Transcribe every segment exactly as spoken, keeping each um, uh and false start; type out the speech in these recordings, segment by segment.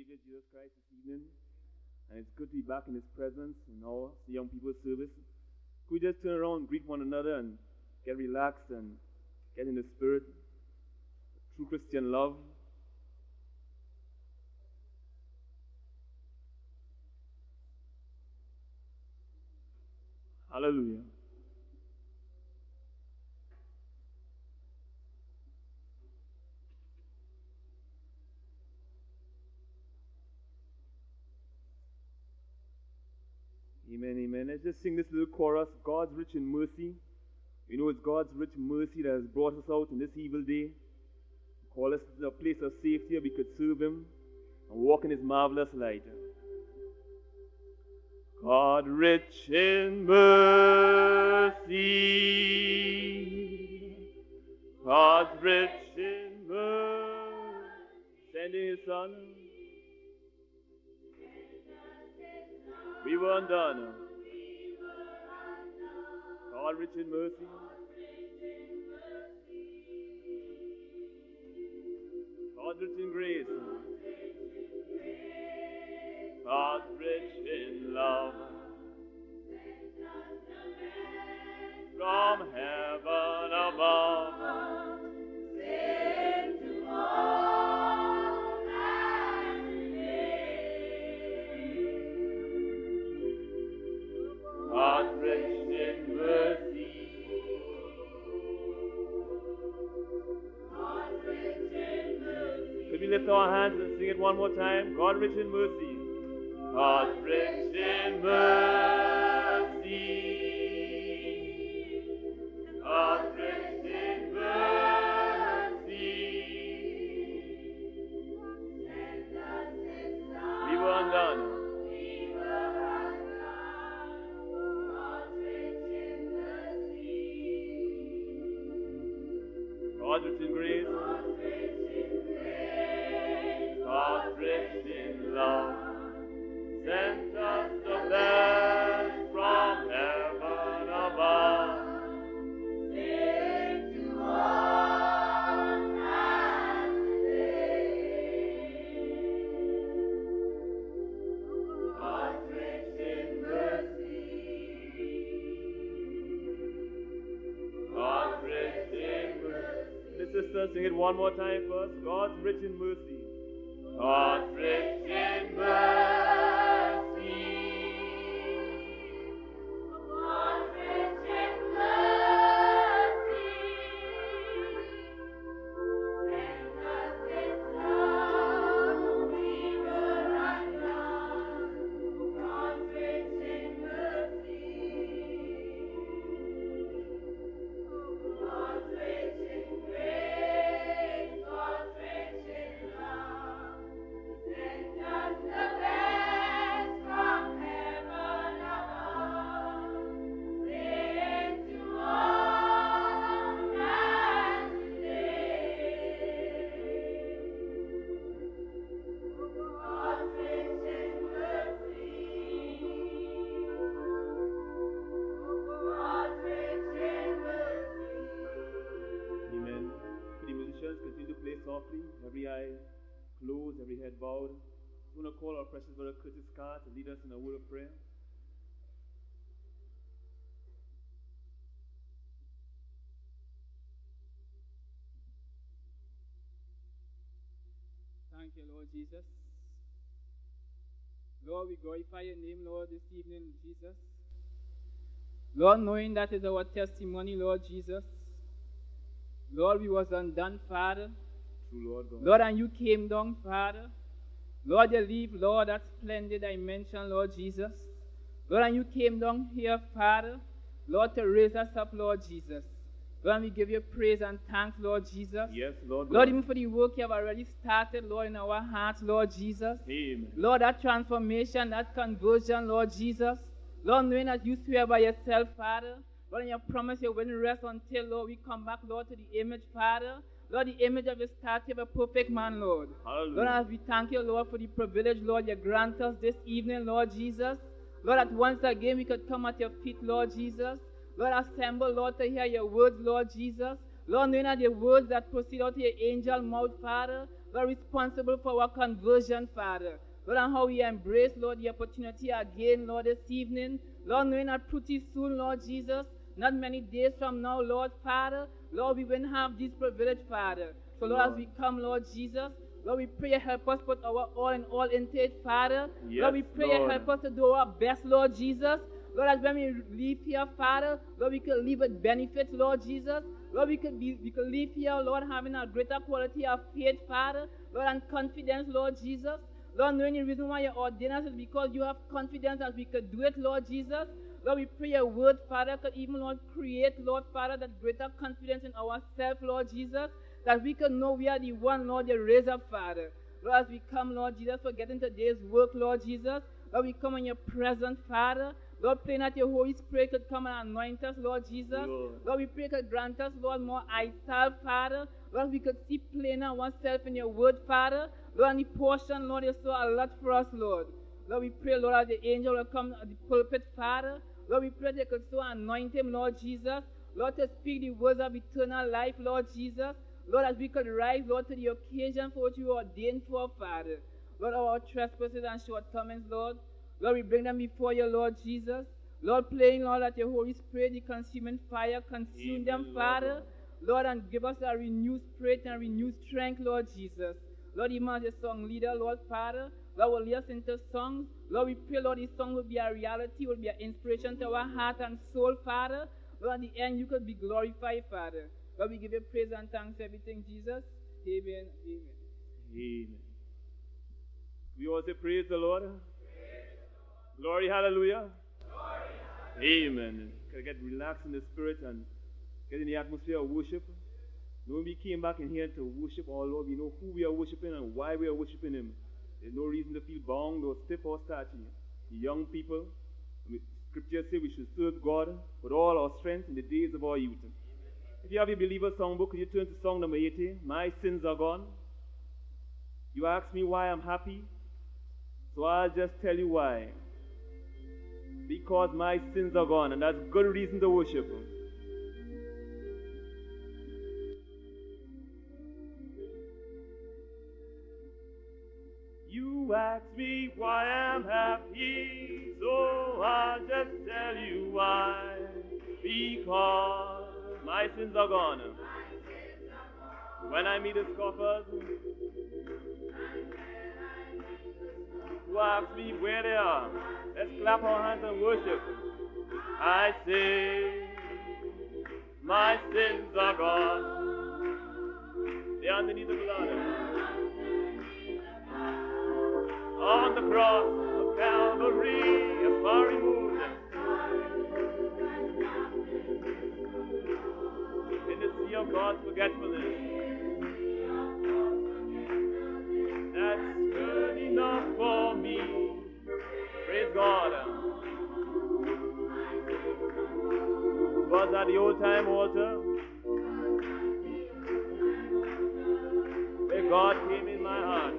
Savior Jesus Christ this evening. And it's good to be back in His presence in our young people's service. Could we just turn around and greet one another and get relaxed and get in the spirit? True Christian love. Hallelujah. Amen, amen. Let's just sing this little chorus, God's rich in mercy. You know it's God's rich mercy that has brought us out in this evil day. Call us to a place of safety where we could serve Him and walk in His marvelous light. God rich in mercy. God's rich in mercy. Sending His Son. We were undone. God rich in mercy. God rich in grace. God rich in love. From heaven above. Sing to all that God rich in mercy. God rich in mercy. Could we lift our hands and sing it one more time? God rich in mercy. God rich in mercy. God rich in mercy. We were undone. God rich in grace, God rich in love, sent us the best from heaven above. Sing to all that God rich in mercy, God rich in mercy. Sisters, sing it one more time first. God's rich in mercy. God's rich in mercy. God's rich in mercy. Send us His love, we were undone. God's rich in mercy. God's rich in grace. God's rich in love. Send us the best from heaven above. Sing to all that live. God's rich in mercy. God's rich in mercy. Amen. Could the musicians continue to play softly? Every eye closed, every head bowed. We want to call our precious brother Curtis Carr to lead us in a word of prayer. Thank you, Lord Jesus. Lord, we glorify your name, Lord, this evening, Jesus. Lord, knowing that is our testimony, Lord Jesus. Lord, we was undone, Father. True, Lord God. Lord, and you came down, Father. Lord, you leave, Lord, that splendid dimension, Lord Jesus. Lord, and you came down here, Father. Lord, to raise us up, Lord Jesus. Lord, and we give you praise and thanks, Lord Jesus. Yes, Lord God. Lord, even for the work you have already started, Lord, in our hearts, Lord Jesus. Amen. Lord, that transformation, that conversion, Lord Jesus. Lord, knowing that you swear by yourself, Father. Lord, and you promise you wouldn't rest until, Lord, we come back, Lord, to the image, Father. Lord, the image of the statue of a perfect man, Lord. Hallelujah. Lord, as we thank you, Lord, for the privilege, Lord, you grant us this evening, Lord Jesus. Lord, that once again we could come at your feet, Lord Jesus. Lord, assemble, Lord, to hear your words, Lord Jesus. Lord, knowing that the words that proceed out of your angel mouth, Father, Lord, responsible for our conversion, Father. Lord, and how we embrace, Lord, the opportunity again, Lord, this evening. Lord, knowing that pretty soon, Lord Jesus, not many days from now, Lord, Father, Lord, we will have this privilege, Father. So, Lord, Lord. as we come, Lord Jesus, Lord, we pray you help us put our all in all into it, Father. Yes, Lord, we pray you Lord. help us to do our best, Lord Jesus. Lord, as when we leave here, Father, Lord, we could leave with benefits, Lord Jesus. Lord, we could be, we could leave here, Lord, having a greater quality of faith, Father, Lord, and confidence, Lord Jesus. Lord, knowing the reason why you ordain us is because you have confidence that we could do it, Lord Jesus. Lord, we pray your word, Father, could even, Lord, create, Lord, Father, that greater confidence in ourselves, Lord Jesus, that we could know we are the one, Lord, you raise up, Father. Lord, as we come, Lord Jesus, for getting today's work, Lord Jesus, Lord, we come in your presence, Father. Lord, praying that your Holy Spirit could come and anoint us, Lord Jesus. Lord. Lord, we pray could grant us, Lord, more eyesight, Father. Lord, we could see plainer oneself in your word, Father. Lord, and the portion, Lord, is so a lot for us, Lord. Lord, we pray, Lord, that the angel will come at the pulpit, Father. Lord, we pray that you could so anoint him, Lord Jesus. Lord, to speak the words of eternal life, Lord Jesus. Lord, as we could rise, Lord, to the occasion for which you ordained for, Father. Lord, our trespasses and shortcomings, Lord. Lord, we bring them before you, Lord Jesus. Lord, praying, Lord, that your Holy Spirit, the consuming fire, consume Amen, them, Lord. Father. Lord, and give us a renewed spirit and renewed strength, Lord Jesus. Lord, even as a song leader, Lord, Father, Lord, will lead us into songs. Lord, we pray, Lord, this song will be a reality, will be an inspiration to our heart and soul, Father. Lord, at the end, you could be glorified, Father. Lord, we give you praise and thanks for everything, Jesus. Amen. Amen. Amen. We all say praise the Lord. Glory, hallelujah. Glory. Amen. Can I get relaxed in the spirit and get in the atmosphere of worship? When we came back in here to worship our Lord, we know who we are worshiping and why we are worshiping Him. There's no reason to feel bound or stiff or starchy. The young people, Scripture says we should serve God with all our strength in the days of our youth. If you have your believer songbook, could you turn to song number eighty? My sins are gone. You ask me why I'm happy, so I'll just tell you why. Because my sins are gone, and that's good reason to worship Him. You ask me why I'm happy, so I'll just tell you why. Because my sins are gone. When I meet the scoffers, who ask me where they are, let's clap our hands and worship. I say, my sins are gone. They're underneath the blood. On the cross of Calvary, as far removed in the sea of God's forgetfulness. That's good enough for me. Praise God. Was at the old time altar where God came in my heart.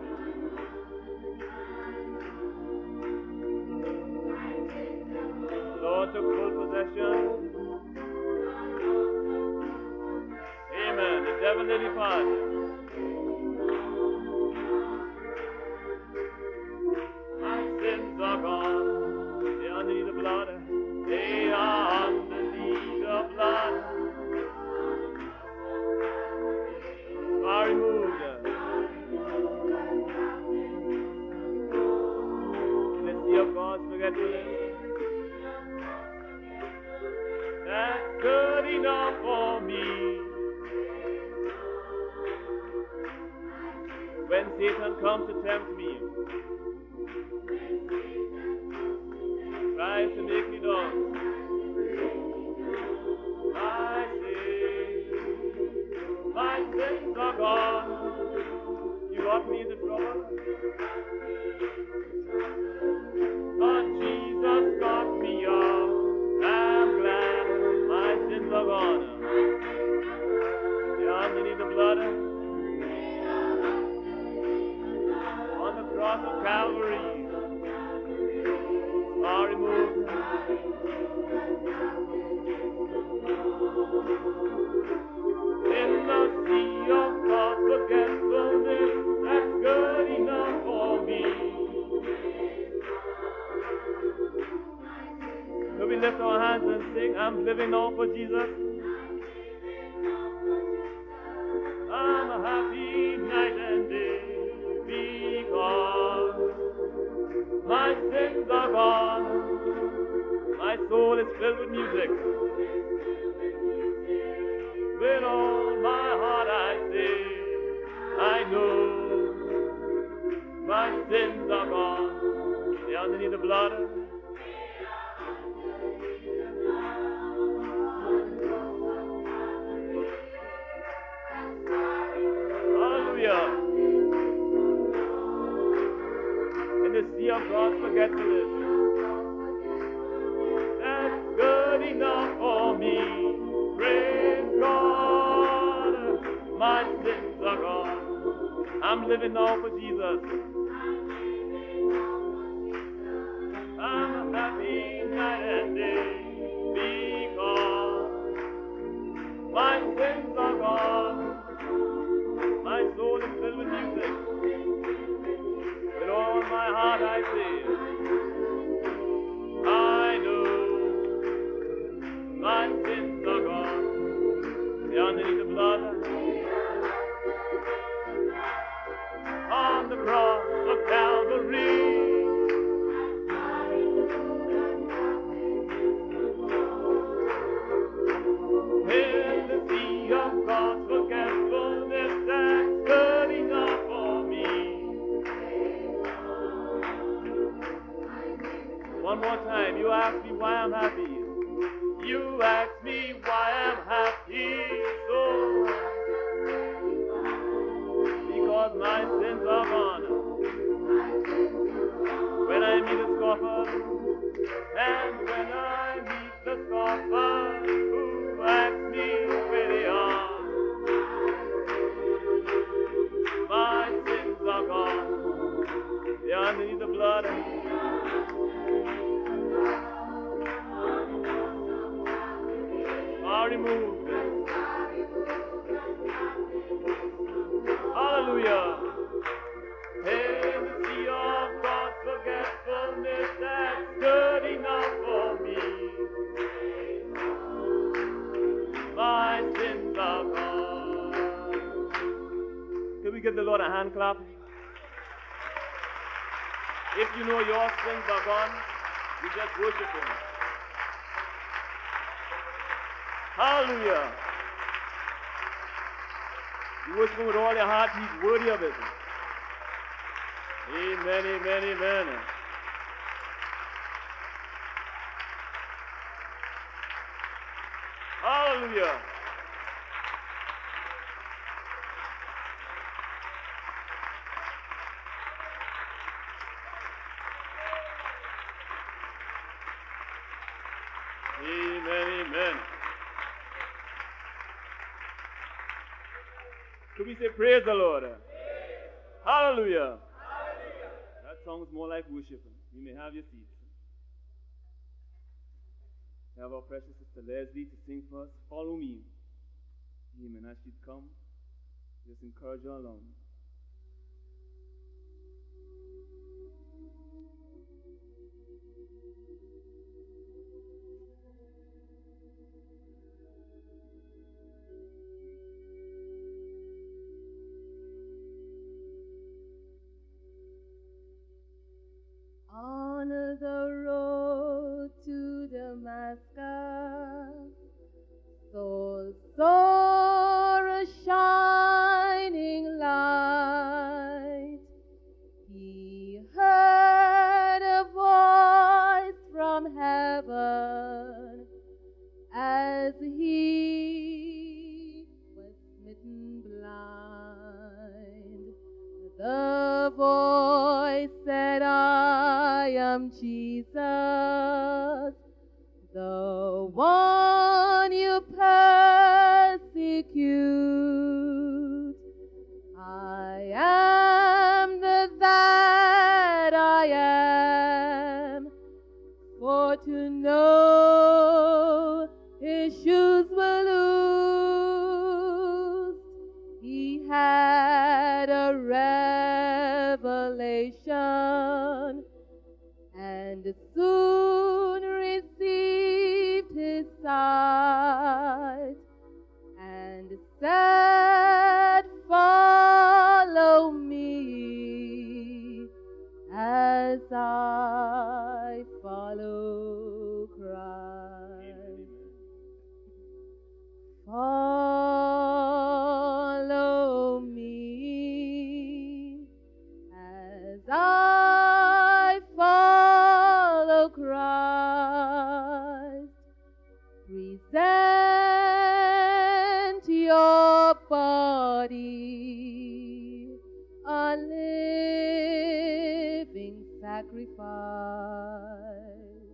Lord took full possession. Amen. The devil did depart. My sins are gone. They are underneath the blood. They are underneath the blood. Far removed. In the sea of God's forgetfulness. That's good enough for me. When Satan comes to tempt me, tries to make me down, I say, my sins are gone. You got me into trouble, but Jesus got me out. I'm glad my sins are gone. They're underneath the blood on the cross of Calvary. Are removed. In the sea of God's forgetfulness, lift our hands and sing, I'm living now for Jesus. I'm a happy night and day because my sins are gone. My soul is filled with music. With all my heart I say, I know my sins are gone. They're underneath the blood. Hallelujah. In the sea of God's forgetfulness, that's good enough for me. Praise God, my sins are gone. I'm living now for Jesus. I'm a happy night and day because my sins are gone. My soul is filled with music. With all my heart I say, I know my sins are gone. They're underneath the blood. On the cross of Calvary. In the sea of God's forgetfulness, that's good enough for me. One more time, you ask me why I'm happy. You ask me why I'm happy, so because my sins are gone. When I meet a scoffer, and when I meet the scoffer who asks me where they are, my sins are gone. They're underneath the blood. Are removed. Hallelujah. In the sea of God's forgetfulness, that's good enough for me. My sins are gone. Can we give the Lord a hand clap? If you know your sins are gone, you just worship Him. Hallelujah. You worship Him with all your heart, He's worthy of it. Amen, amen, amen. Hallelujah. Amen, amen. Could we say praise the Lord? Praise. Hallelujah. Hallelujah. That song is more like worshiping. You may have your seats. We have our precious sister Leslie to sing for us. Follow me. Amen. As she'd come, just encourage her along. On the road to Damascus, Saul saw a shining light. He heard a voice from heaven as he was smitten blind. The voice said, I am Jesus, the one you persecute. I am the that I am, for to know his shoes were loosed. He had a revelation and soon received sight and said, "Follow me as I follow Christ." Follow me as I follow Christ. Present your body a living sacrifice.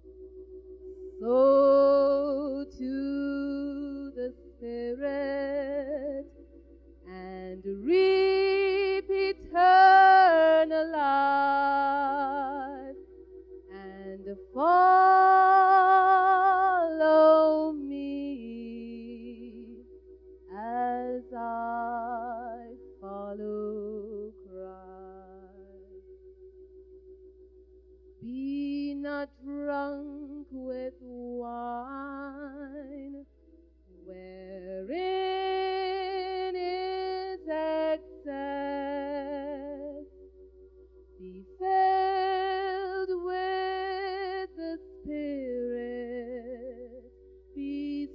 So to the Spirit and reap eternal life, and follow me as I follow Christ. Be not drunk with wine, wherein is excess. Be filled with the Spirit, peace,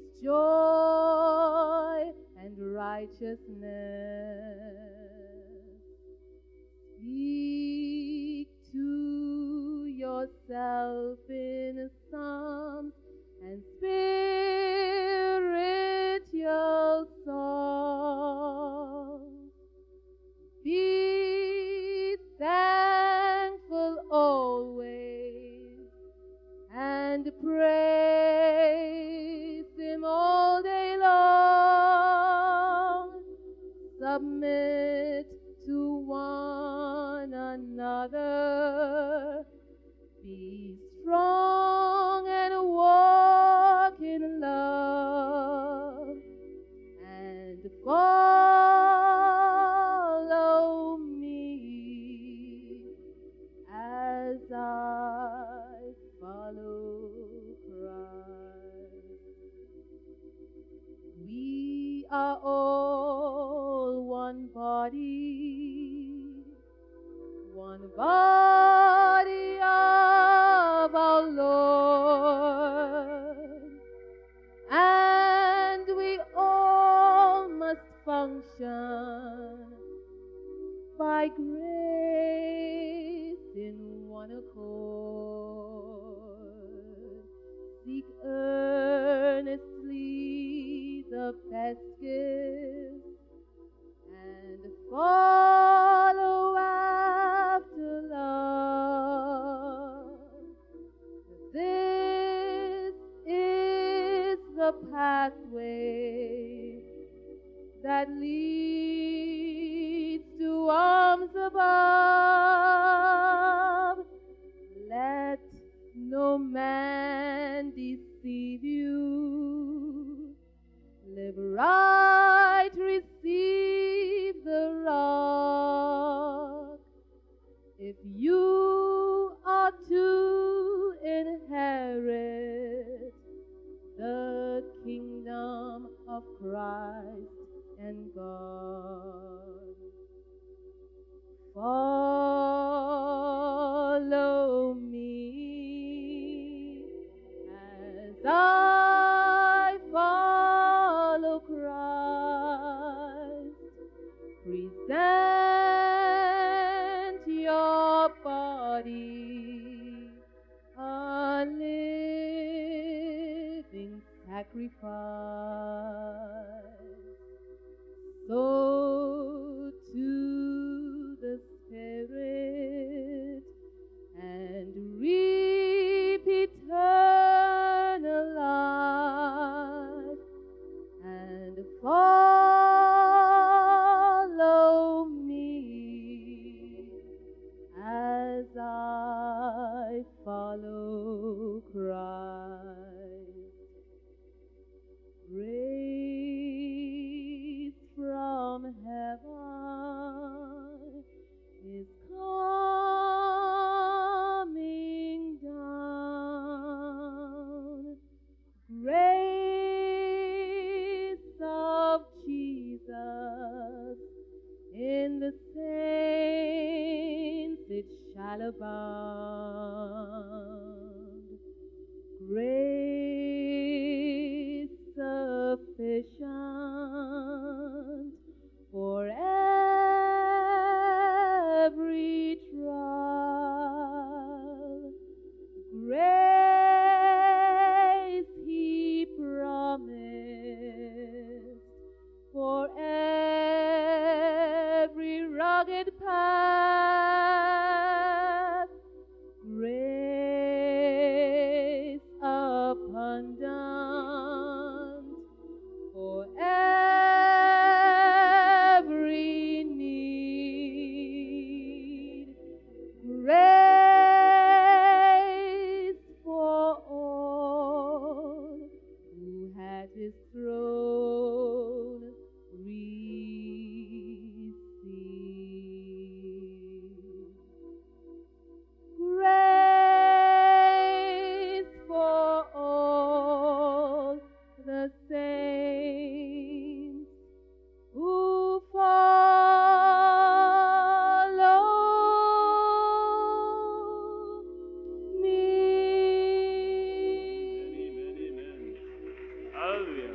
joy, and righteousness. Speak to yourself in psalms and spiritual songs. Be thankful always and praise Him all day long. Submit to one another. Be strong and walk in love, and follow me as I follow Christ. We are all one body, one body of our Lord, and we all must function by grace in one accord. Seek earnestly the best gifts and follow after love. This is the pathway that leads to arms above. Let no man deceive you. Live right, receive the rock. If you are to inherit the kingdom of Christ and God, follow me as I follow Christ. Present your body a living sacrifice. So to the Spirit and reap eternal life, and follow me as I follow Christ. Great shall abound. Grace sufficient for every trial. Grace he promised for every rugged path. Grace abundant for every need. Grace for all who at his throne receive. Grace for all the saints who follow me. Amen, amen. Hallelujah.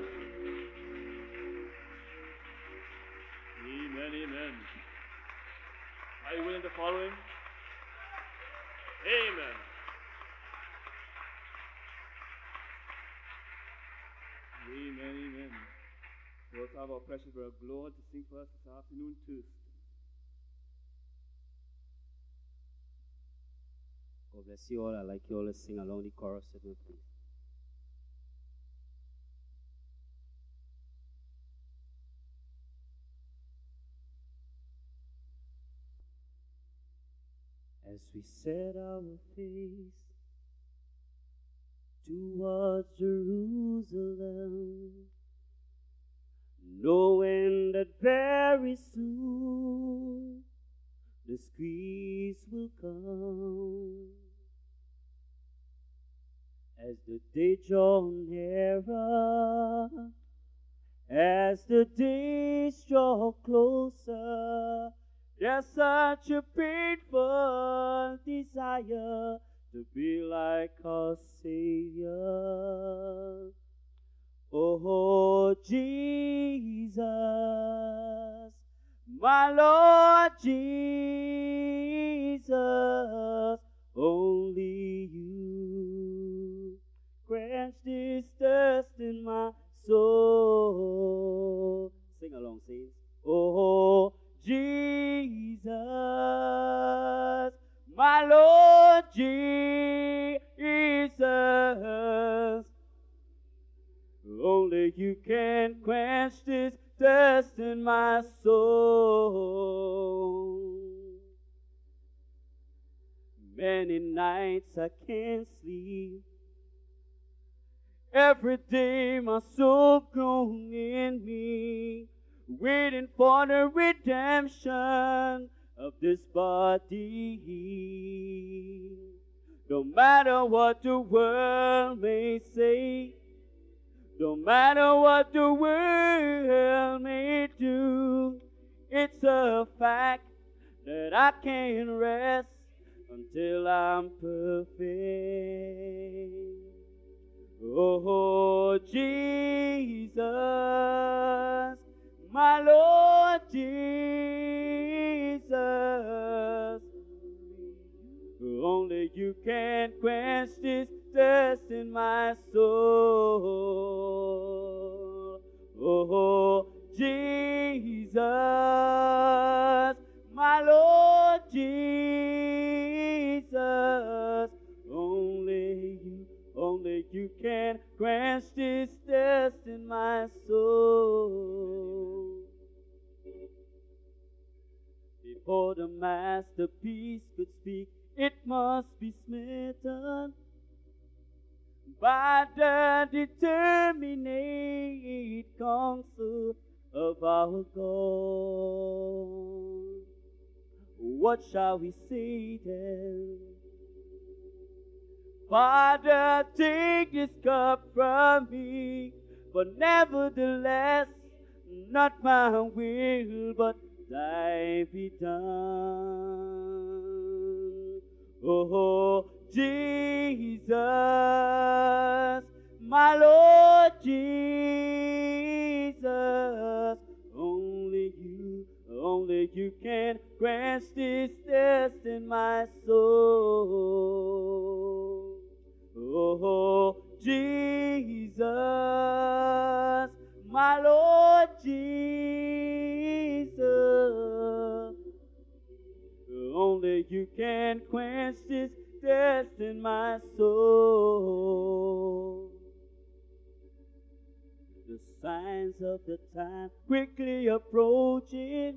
Amen, amen. Are you willing to follow him? Amen. Amen, amen. We also have our precious brother Lord to sing for us this afternoon too. God bless you all. I'd like you all to sing along the chorus with me, please. As we set our face towards Jerusalem, knowing that very soon the squeeze will come. As the day draws nearer, as the days draw closer, there's such a painful desire to be like our Savior. Oh, Jesus, my Lord Jesus, only you quench this thirst in my soul. Sing along, saints. Oh, Jesus, my Lord Jesus, only you can quench this thirst in my soul. Many nights I can't sleep. Every day my soul groans in me, waiting for the redemption of this body. No matter what the world may say, no matter what the world may do, it's a fact that I can't rest until I'm perfect. Oh, Jesus, my Lord Jesus, only you can quench this thirst in my soul. Oh, Jesus, my Lord Jesus, only you, only you can quench this thirst in my soul. Before the masterpiece could speak, it must be smitten by the determinate counsel of our God. What shall we say then? Father, take this cup from me, but nevertheless, not my will, but thy be done. Oh, Jesus, my Lord Jesus, only you, only you can quench this thirst in my soul. Oh, Jesus, my Lord Jesus, only you can quench this thirst in my soul. The signs of the time quickly approaching.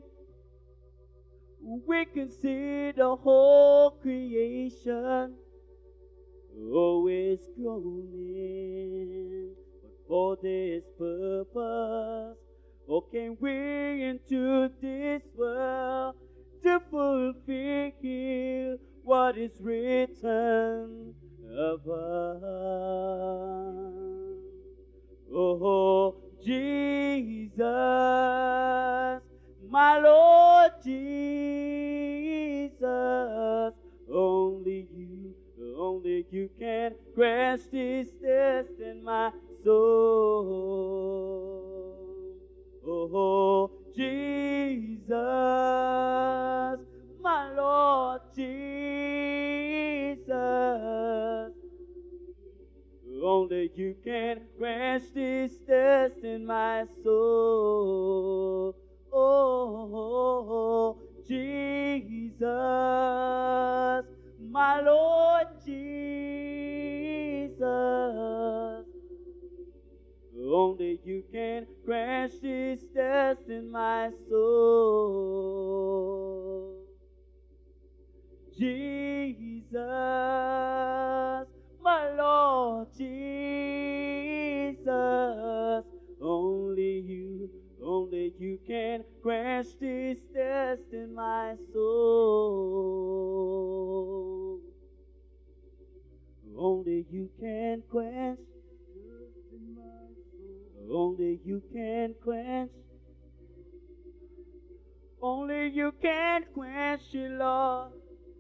We can see the whole creation always groaning, but for this purpose, oh, came we into this world to fulfill what is written of us. Oh, Jesus, my Lord Jesus, only you, only you can quench this thirst in my soul. Oh, Jesus, my Lord Jesus, only you can quench this thirst in my soul. Oh, Jesus, my Lord Jesus, only you can quench this thirst in my soul. Jesus, my Lord Jesus, only you, only you can quench this thirst in my soul. Only you can quench, only you can quench, only you can quench it, Lord.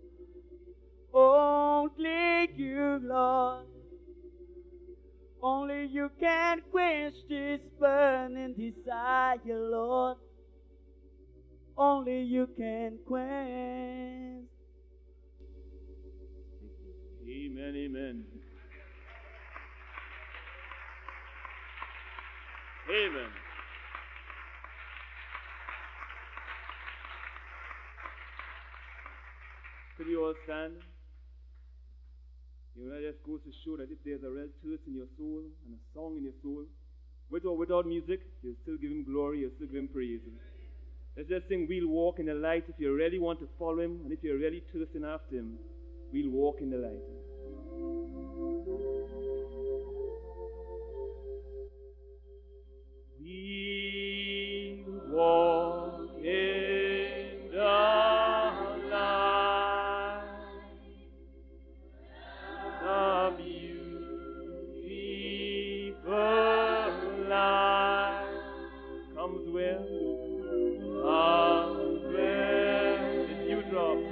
Only you, Lord. Only you can quench this burning desire, Lord. Only you can quench. Amen, amen. Amen. Could you all stand? You know, that just goes to show that if there's a real thirst in your soul and a song in your soul, with or without music, you'll still give him glory, you'll still give him praise. Let's just sing, we'll walk in the light. If you really want to follow him, and if you're really thirsting after him, we'll walk in the light. We walk in the light, the beautiful light comes where, comes where the dewdrops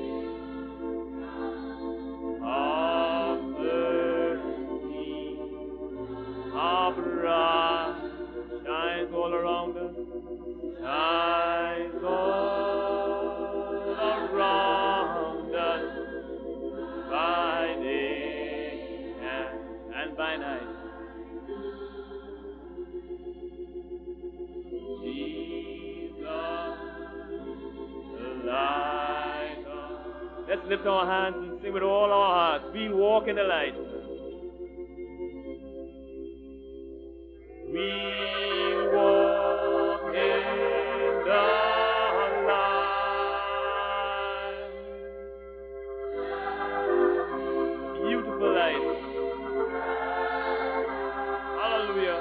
of mercy are bright. Shines all around us, shines all around us, by day and, and by night. Jesus, the light of... Let's lift our hands and sing with all our hearts. We'll walk in the light. We walk in the light, beautiful light. Hallelujah.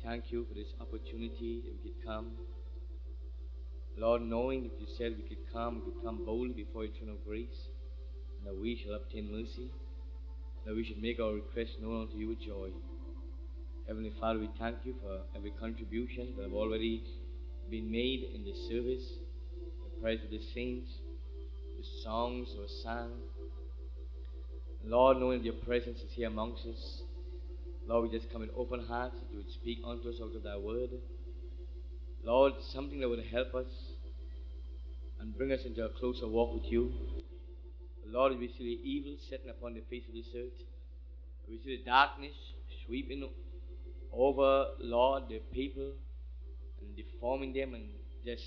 thank you for this opportunity that we could come. Lord, knowing that you said we could come, we could come boldly before your throne of grace, and that we shall obtain mercy, that we should make our requests known unto you with joy. Heavenly Father, we thank you for every contribution that have already been made in this service, the prayers of the saints, the songs that were sung. Lord, knowing that your presence is here amongst us, Lord, we just come with open hearts that you would speak unto us out of thy word. Lord, something that would help us and bring us into a closer walk with you. Lord, we see the evil setting upon the face of this earth. We see the darkness sweeping over, Lord, the people and deforming them and just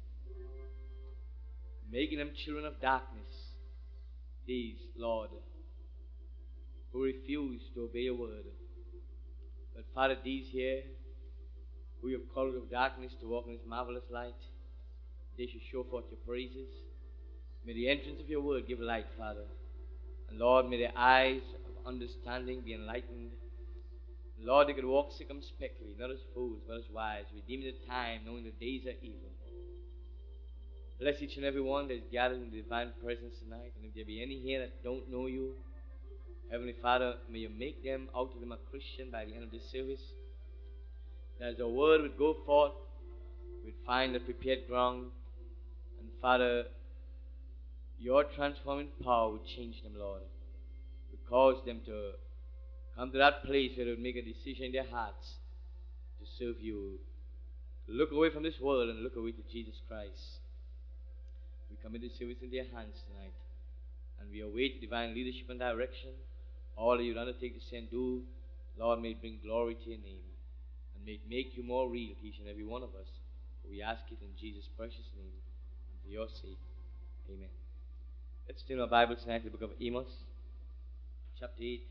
making them children of darkness. These, Lord, who refuse to obey your word. But Father, these here, who you have called out of darkness to walk in this marvelous light, they should show forth your praises. May the entrance of your word give light, Father. And Lord, may their eyes of understanding be enlightened. Lord, they could walk circumspectly, not as fools, but as wise, redeeming the time, knowing the days are evil. Bless each and every one that is gathered in the divine presence tonight. And if there be any here that don't know you, Heavenly Father, may you make them out of them a Christian by the end of this service. That as the word would go forth, we'd find the prepared ground. And Father, your transforming power would change them, Lord. Would cause them to come to that place where they would make a decision in their hearts to serve you. To look away from this world and look away to Jesus Christ. We commit this service in their hands tonight. And we await divine leadership and direction. All that you'd undertake to say and do, Lord, may it bring glory to your name. And may it make you more real to each and every one of us. We ask it in Jesus' precious name. And for your sake. Amen. Let's turn our Bibles tonight to the book of Amos, chapter eight.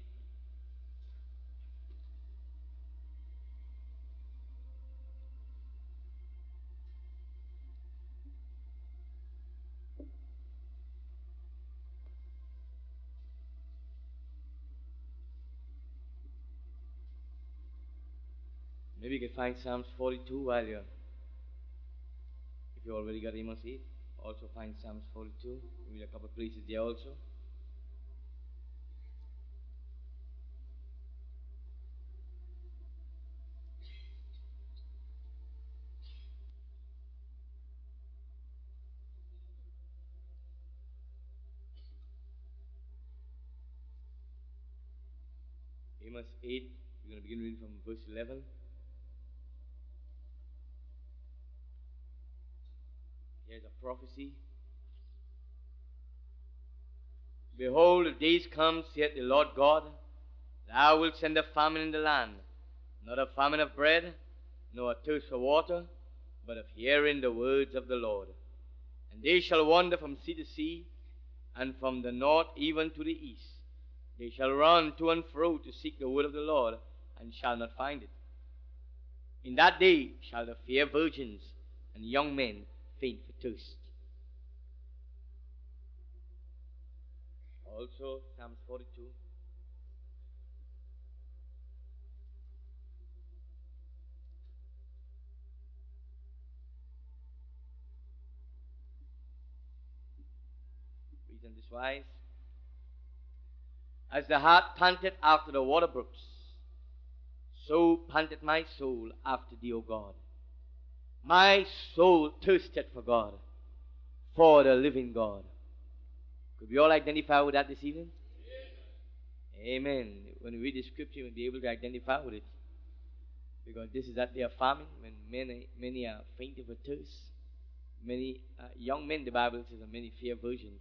Maybe you can find Psalms forty-two while you're, if you already got Amos eight, also find Psalms forty-two. Maybe a couple of places there also. Amos eight, we're going to begin reading from verse eleven. Here's a prophecy. Behold, the days come, saith the Lord God, that I will send a famine in the land, not a famine of bread, nor a thirst for water, but of hearing the words of the Lord. And they shall wander from sea to sea, and from the north even to the east. They shall run to and fro to seek the word of the Lord, and shall not find it. In that day shall the fair virgins and young men faint for thirst. Also, Psalms forty-two. Reason this wise. As the hart panteth after the water brooks, so panteth my soul after thee, O God. My soul thirsteth for God, for the living God. Could we all identify with that this evening? Yes. Amen. When we read the scripture, we'll be able to identify with it. Because this is that day of famine, when many, many are fainting for thirst. Many uh, young men, the Bible says, and many fair virgins.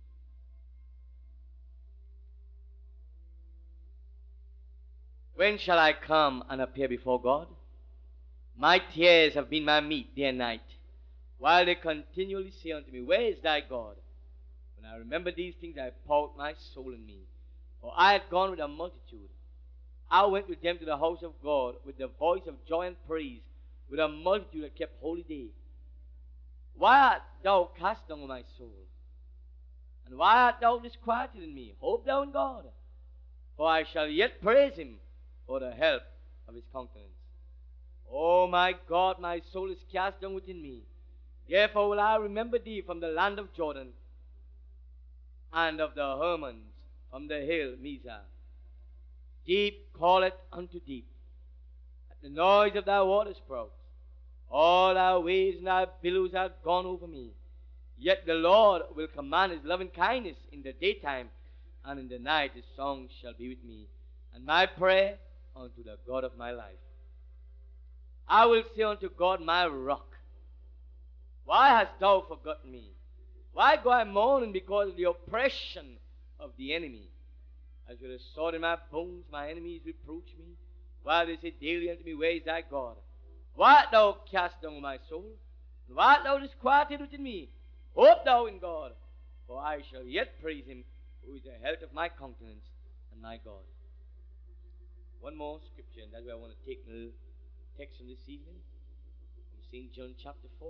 When shall I come and appear before God? My tears have been my meat day and night, while they continually say unto me, Where is thy God? When I remember these things, I pour out my soul in me. For I had gone with a multitude. I went with them to the house of God with the voice of joy and praise, with a multitude that kept holy day. Why art thou cast down, O my soul? And why art thou disquieted in me? Hope thou in God, for I shall yet praise him for the help of his countenance. Oh my God, my soul is cast down within me. Therefore will I remember thee from the land of Jordan, and of the Hermons from the hill Mizar. Deep calleth unto deep, at the noise of thy waterspouts. All thy waves and thy billows are gone over me. Yet the Lord will command his loving kindness in the daytime, and in the night his song shall be with me, and my prayer unto the God of my life. I will say unto God, my rock, why hast thou forgotten me? Why go I mourning because of the oppression of the enemy? As with a sword in my bones, my enemies reproach me, while they say daily unto me, where is thy God? Why art thou cast down, my soul? And why art thou disquieted within me? Hope thou in God, for I shall yet praise him, who is the health of my countenance and my God. One more scripture, and that's where I want to take a little text from this evening, from Saint John chapter four.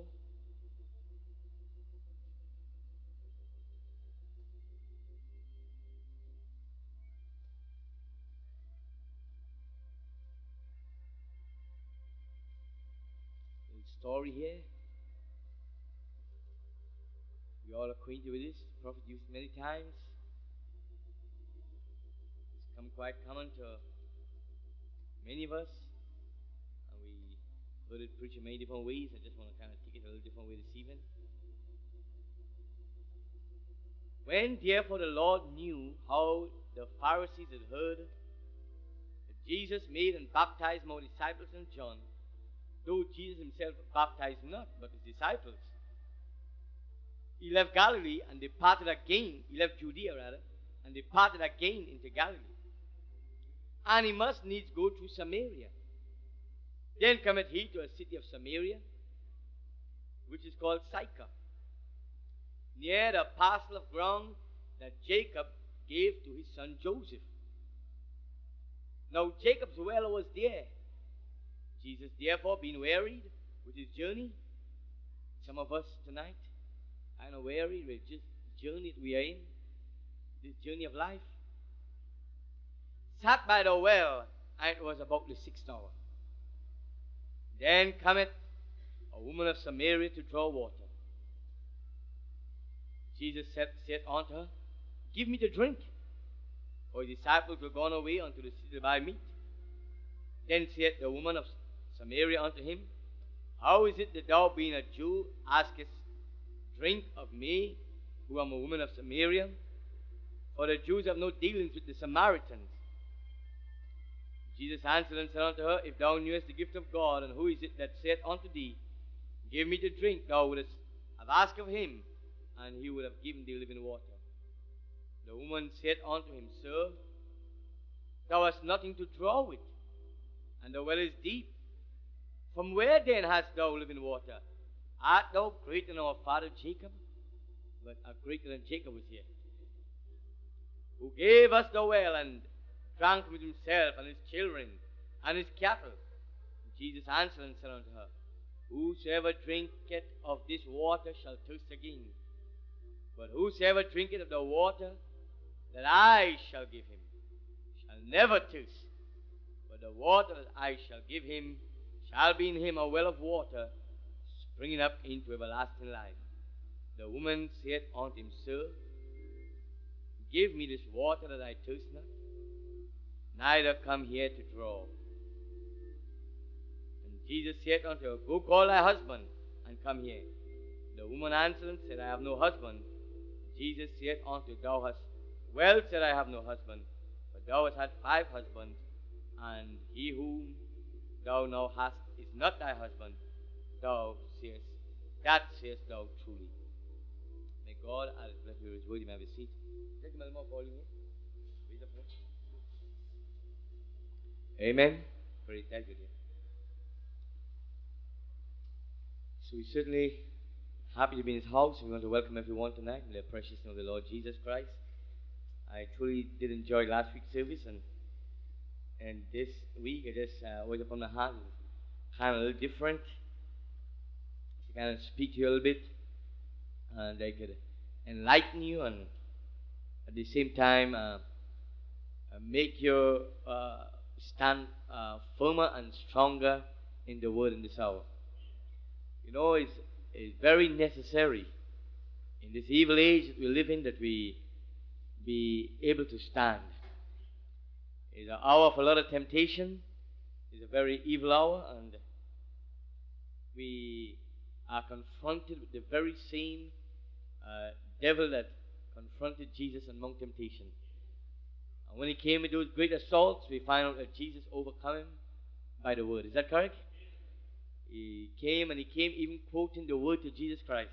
Little story here. We all acquainted with this. The prophet used it many times. It's come quite common to many of us. And we heard it preached in many different ways. I just want to kind of take it a little different way this evening. When therefore the Lord knew how the Pharisees had heard that Jesus made and baptized more disciples than John, though Jesus himself baptized not, but his disciples, he left Galilee and departed again. He left Judea, rather, and departed again into Galilee. And he must needs go through Samaria. Then cometh he to a city of Samaria, which is called Sychar, near the parcel of ground that Jacob gave to his son Joseph. Now Jacob's well was there. Jesus, therefore, being wearied with his journey, some of us tonight, kind of weary with just the journey that we are in, this journey of life, sat by the well, and it was about the sixth hour. Then cometh a woman of Samaria to draw water. Jesus said, said unto her, Give me to drink. For his disciples were gone away unto the city to buy meat. Then said the woman of Samaria unto him, How is it that thou, being a Jew, askest drink of me, who am a woman of Samaria? For the Jews have no dealings with the Samaritans. Jesus answered and said unto her, If thou knewest the gift of God, and who is it that saith unto thee, Give me to drink, thou wouldst have asked of him, and he would have given thee living water. The woman said unto him, Sir, thou hast nothing to draw with, and the well is deep. From where then hast thou living water? Art thou greater than our father Jacob? But a greater than Jacob was here, who gave us the well, and drank with himself and his children and his cattle. And Jesus answered and said unto her, Whosoever drinketh of this water shall thirst again. But whosoever drinketh of the water that I shall give him shall never thirst. But the water that I shall give him shall be in him a well of water, springing up into everlasting life. The woman said unto him, Sir, give me this water that I thirst not, neither come here to draw. And Jesus said unto her, Go call thy husband, and come here. The woman answered and said, I have no husband. Jesus said unto her, Thou hast well said, I have no husband, but thou hast had five husbands, and he whom thou now hast is not thy husband. Thou sayest, that sayest thou truly. May God add his blessing to his word. You may have a seat. Take a little more volume here. Raise up here. Amen. Very tight with you. So we're certainly happy to be in his house. We want to welcome everyone tonight in the precious name of the Lord Jesus Christ. I truly did enjoy last week's service, and and this week I just uh, was upon my heart, kind of a little different, to kind of speak to you a little bit, and I could enlighten you, and at the same time uh, uh, make you uh, stand uh, firmer and stronger in the Word in this hour. You know, it's, it's very necessary in this evil age that we live in that we be able to stand. It's an hour of a lot of temptation. It's a very evil hour, and we are confronted with the very same uh, devil that confronted Jesus on Mount Temptation. And when he came with those great assaults, we find out that Jesus overcome him by the Word. Is that correct? He came, and he came even quoting the Word to Jesus Christ.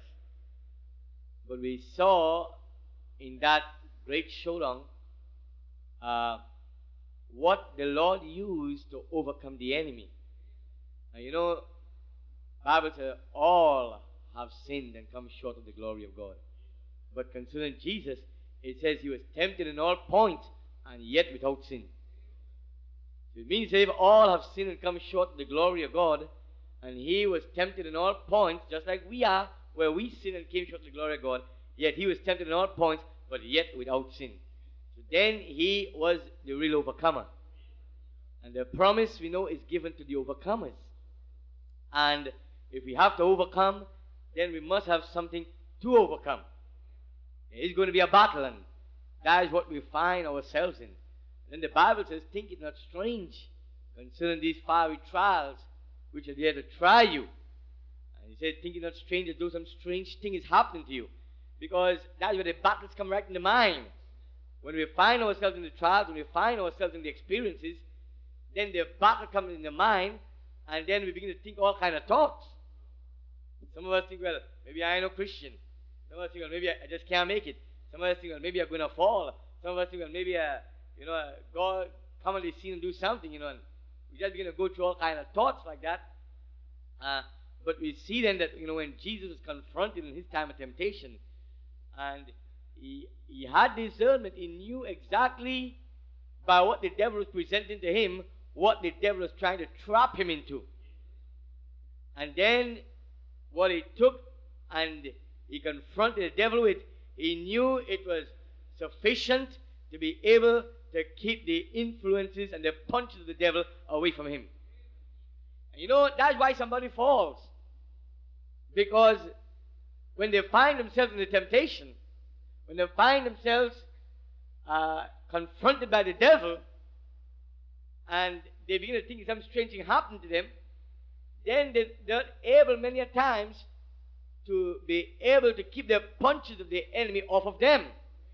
But we saw in that great showdown uh, what the Lord used to overcome the enemy. And you know, the Bible says all have sinned and come short of the glory of God. But concerning Jesus, it says he was tempted in all points and yet without sin. So it means that if all have sinned and come short of the glory of God, and he was tempted in all points, just like we are, where we sin and came short of the glory of God, yet he was tempted in all points, but yet without sin. So then he was the real overcomer. And the promise, we know, is given to the overcomers. And if we have to overcome, then we must have something to overcome. It's going to be a battle, and that is what we find ourselves in. And then the Bible says, think it not strange concerning these fiery trials which are there to try you. And he said, think it not strange that though some strange thing is happening to you. Because that's where the battles come right in the mind. When we find ourselves in the trials, when we find ourselves in the experiences, then the battle comes in the mind, and then we begin to think all kind of thoughts. Some of us think, well, maybe I ain't no Christian. Some of us think, well, maybe I just can't make it. Some of us think, well, maybe I'm going to fall. Some of us think, well, maybe, uh, you know, uh, God come on the scene and do something, you know, and we just begin to go through all kind of thoughts like that. Uh, but we see then that, you know, when Jesus was confronted in his time of temptation, and he, he had discernment, he knew exactly by what the devil was presenting to him, what the devil was trying to trap him into. And then what he took and he confronted the devil with, he knew it was sufficient to be able to keep the influences and the punches of the devil away from him. And you know, that's why somebody falls. Because when they find themselves in the temptation, when they find themselves uh, confronted by the devil, and they begin to think some strange thing happened to them, then they, they're able many a times to be able to keep the punches of the enemy off of them.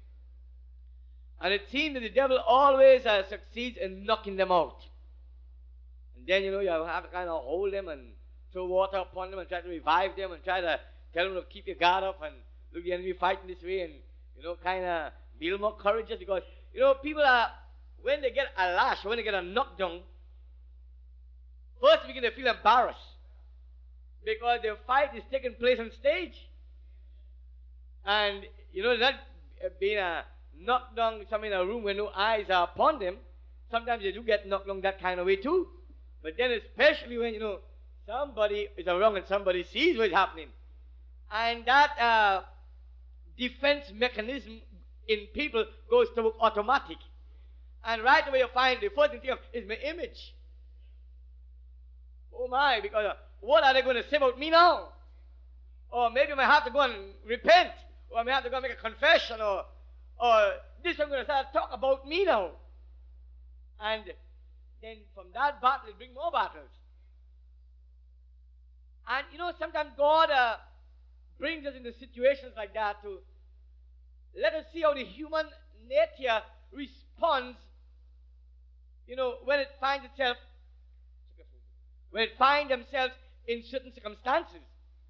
And it seems that the devil always uh, succeeds in knocking them out. And then, you know, you have to kind of hold them and throw water upon them and try to revive them and try to tell them to keep your guard up and look, the enemy fighting this way, and, you know, kind of build more courage, just because, you know, people are, when they get a lash, when they get a knockdown, first they begin to feel embarrassed because the fight is taking place on stage. And, you know, not being a knocked down something in a room where no eyes are upon them, sometimes they do get knocked down that kind of way too. But then especially when, you know, somebody is around and somebody sees what's happening. And that uh, defense mechanism in people goes to automatic. And right away you find the first thing you think of is my image. Oh my, because uh, what are they going to say about me now? Or maybe I might have to go and repent. Or I may have to go and make a confession. Or, or this I'm going to start to talk about me now. And then from that battle, it brings more battles. And you know, sometimes God uh, brings us into situations like that to let us see how the human nature responds, you know, when it finds itself, when it finds themselves in certain circumstances.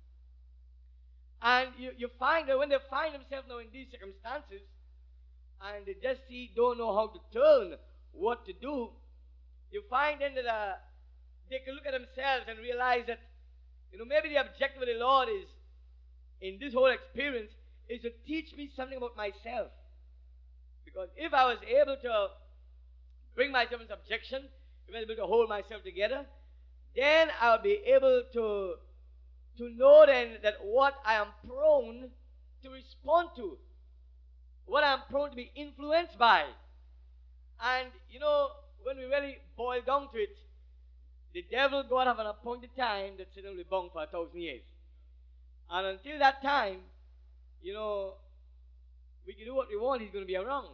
And you, you find that when they find themselves now in these circumstances, and they just see, don't know how to turn, what to do, you find then that uh, they can look at themselves and realize that, you know, maybe the objective of the Lord is, in this whole experience, is to teach me something about myself. Because if I was able to bring myself in subjection, if I was able to hold myself together, then I'll be able to, to know then that what I am prone to respond to, what I'm prone to be influenced by. And, you know, when we really boil down to it, the devil, God, have an appointed time that Satan will be bound for a thousand years. And until that time, you know, we can do what we want, he's going to be around.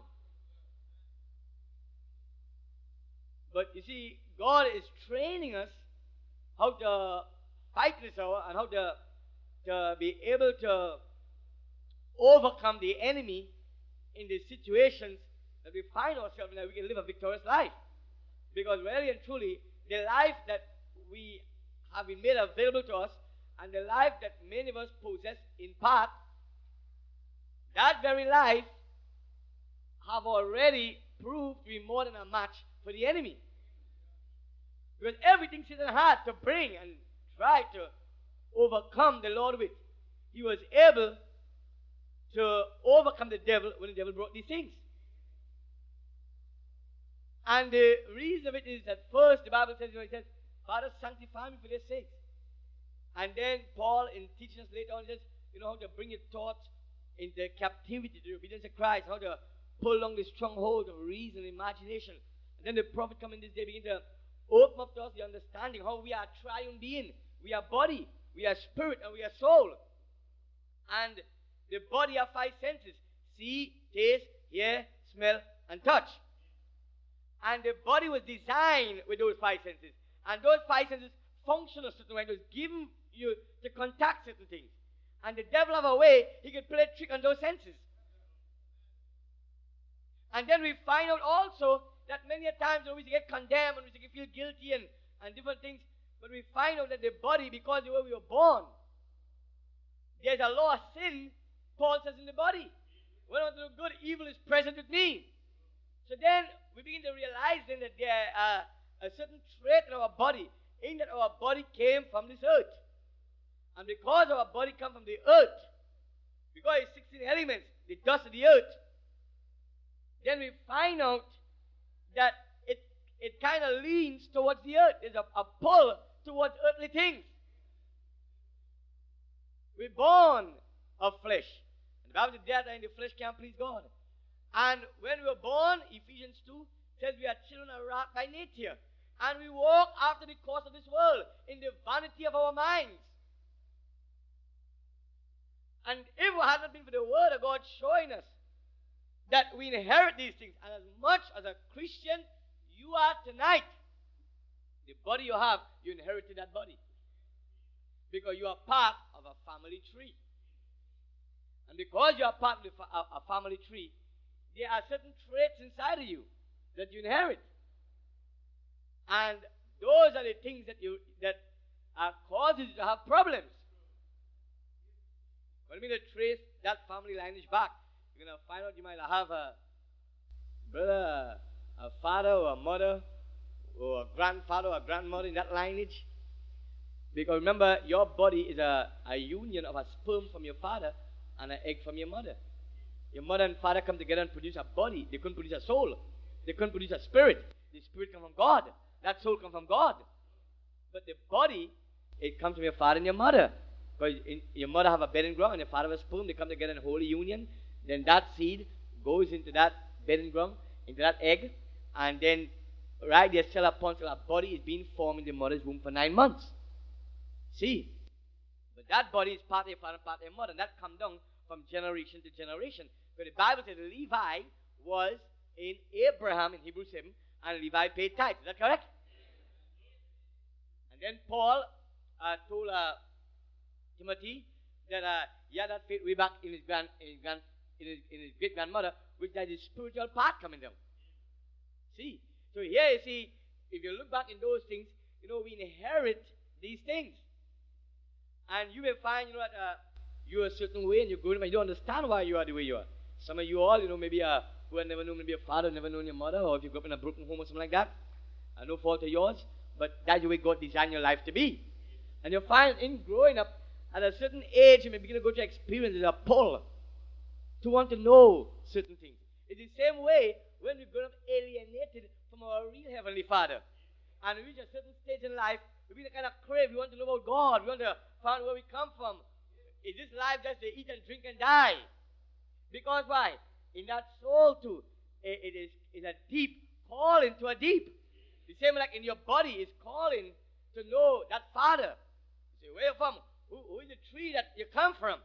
But you see, God is training us how to fight this hour and how to, to be able to overcome the enemy in the situations that we find ourselves in, that we can live a victorious life. Because really and truly, the life that we have been made available to us and the life that many of us possess in part, that very life have already proved to be more than a match for the enemy. Because everything Satan had to bring and try to overcome the Lord with, he was able to overcome the devil when the devil brought these things. And the reason of it is that first the Bible says, you know, it says, Father, sanctify me for their sakes. And then Paul, in teaching us later on, says, you know, how to bring your thoughts into captivity to the obedience of Christ, how to pull along the stronghold of reason and imagination. And then the prophet coming this day begin to open up to us the understanding how we are a triune being. We are body, we are spirit, and we are soul. And the body have five senses: see, taste, hear, smell, and touch. And the body was designed with those five senses. And those five senses function a certain way. It was given you to contact certain things. And the devil have a way, he could play a trick on those senses. And then we find out also that many a times when we get condemned and we feel guilty and, and different things, but we find out that the body, because of the way we were born, there's a law of sin, Paul says, in the body. When I want to do good, evil is present with me. So then we begin to realize then that there are a certain trait in our body, in that our body came from this earth. And because our body comes from the earth, because it's sixteen elements, the dust of the earth, then we find out that it it kind of leans towards the earth. There's a, a pull towards earthly things. We're born of flesh. And the Bible says that in the flesh can't please God. And when we were born, Ephesians two says we are children of wrath by nature. And we walk after the course of this world in the vanity of our minds. And if it had not been for the word of God showing us that we inherit these things, and as much as a Christian you are tonight, the body you have, you inherited that body. Because you are part of a family tree. And because you are part of a family tree, there are certain traits inside of you that you inherit. And those are the things that you that are causes you to have problems. When we trace that family lineage back, you're going to find out you might have a brother, a father, or a mother, or a grandfather, or a grandmother in that lineage. Because remember, your body is a, a union of a sperm from your father and an egg from your mother. Your mother and father come together and produce a body. They couldn't produce a soul. They couldn't produce a spirit. The spirit comes from God. That soul comes from God. But the body, it comes from your father and your mother. Because your mother have a bedding ground and your father have a sperm. They come together in holy union. Then that seed goes into that bedding ground, into that egg. And then right there, cell upon cell, a body is being formed in the mother's womb for nine months. See? But that body is part of your father and part of your mother. And that comes down from generation to generation. But the Bible says Levi was in Abraham in Hebrews seven, and Levi paid tithes. Is that correct? And then Paul uh, told uh, Timothy that uh, he had that faith way back in his grand, in his grand, in his, in his great grandmother, which had his spiritual part coming down. See, so here you see, if you look back in those things, you know we inherit these things, and you may find you know that uh, you're a certain way and you're growing, but you don't understand why you are the way you are. Some of you all, you know, maybe uh, who have never known maybe a father, never known your mother, or if you grew up in a broken home or something like that, uh, no fault of yours, but that's the way God designed your life to be. And you'll find in growing up, at a certain age, you may begin to go to experience a pull to want to know certain things. It's the same way when we grow up alienated from our real Heavenly Father. And we reach a certain stage in life, we begin to kind of crave, we want to know about God, we want to find where we come from. Is this life just to eat and drink and die? Because why? In that soul too, it, it is in a deep calling to a deep. The same like in your body is calling to know that Father. You say, where you from? Who, who is the tree that you come from?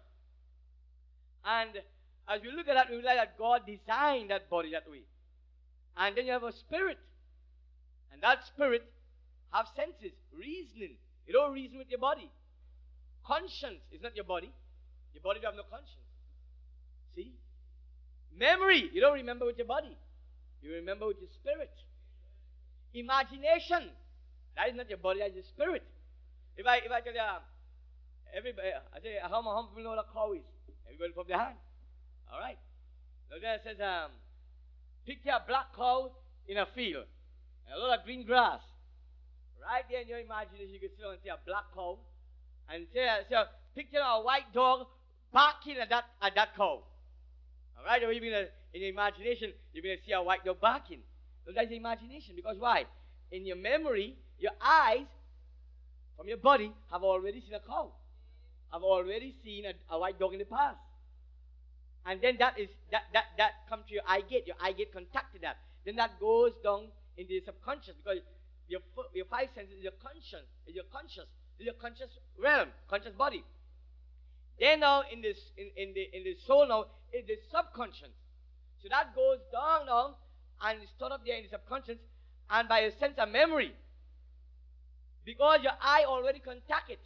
And as we look at that, we realize that God designed that body that way. And then you have a spirit. And that spirit have senses, reasoning. You don't reason with your body. Conscience is not your body. Your body don't have no conscience. See? Memory, you don't remember with your body. You remember with your spirit. Imagination, that is not your body, that is your spirit. If I if I tell you, um, everybody, I say, how many people know what a cow is? Everybody put their hand. All right. Now then it says, um, picture a black cow in a field, and a lot of green grass. Right there in your imagination, you can sit down and see a black cow, and say, say picture a white dog barking at that at that cow. All right, or even in your imagination, you're going to see a white dog barking. So that's imagination. Because why? In your memory, your eyes from your body have already seen a cow. Have already seen a, a white dog in the past. And then that is that that that comes to your eye gate. Your eye gate contacted that. Then that goes down into the subconscious, because your your five senses is your conscience, is your conscious, is your conscious realm, conscious body. Then now in this in, in the in the soul now is the subconscious. So that goes down now and is stored up there in the subconscious, and by a sense of memory, because your eye already contacted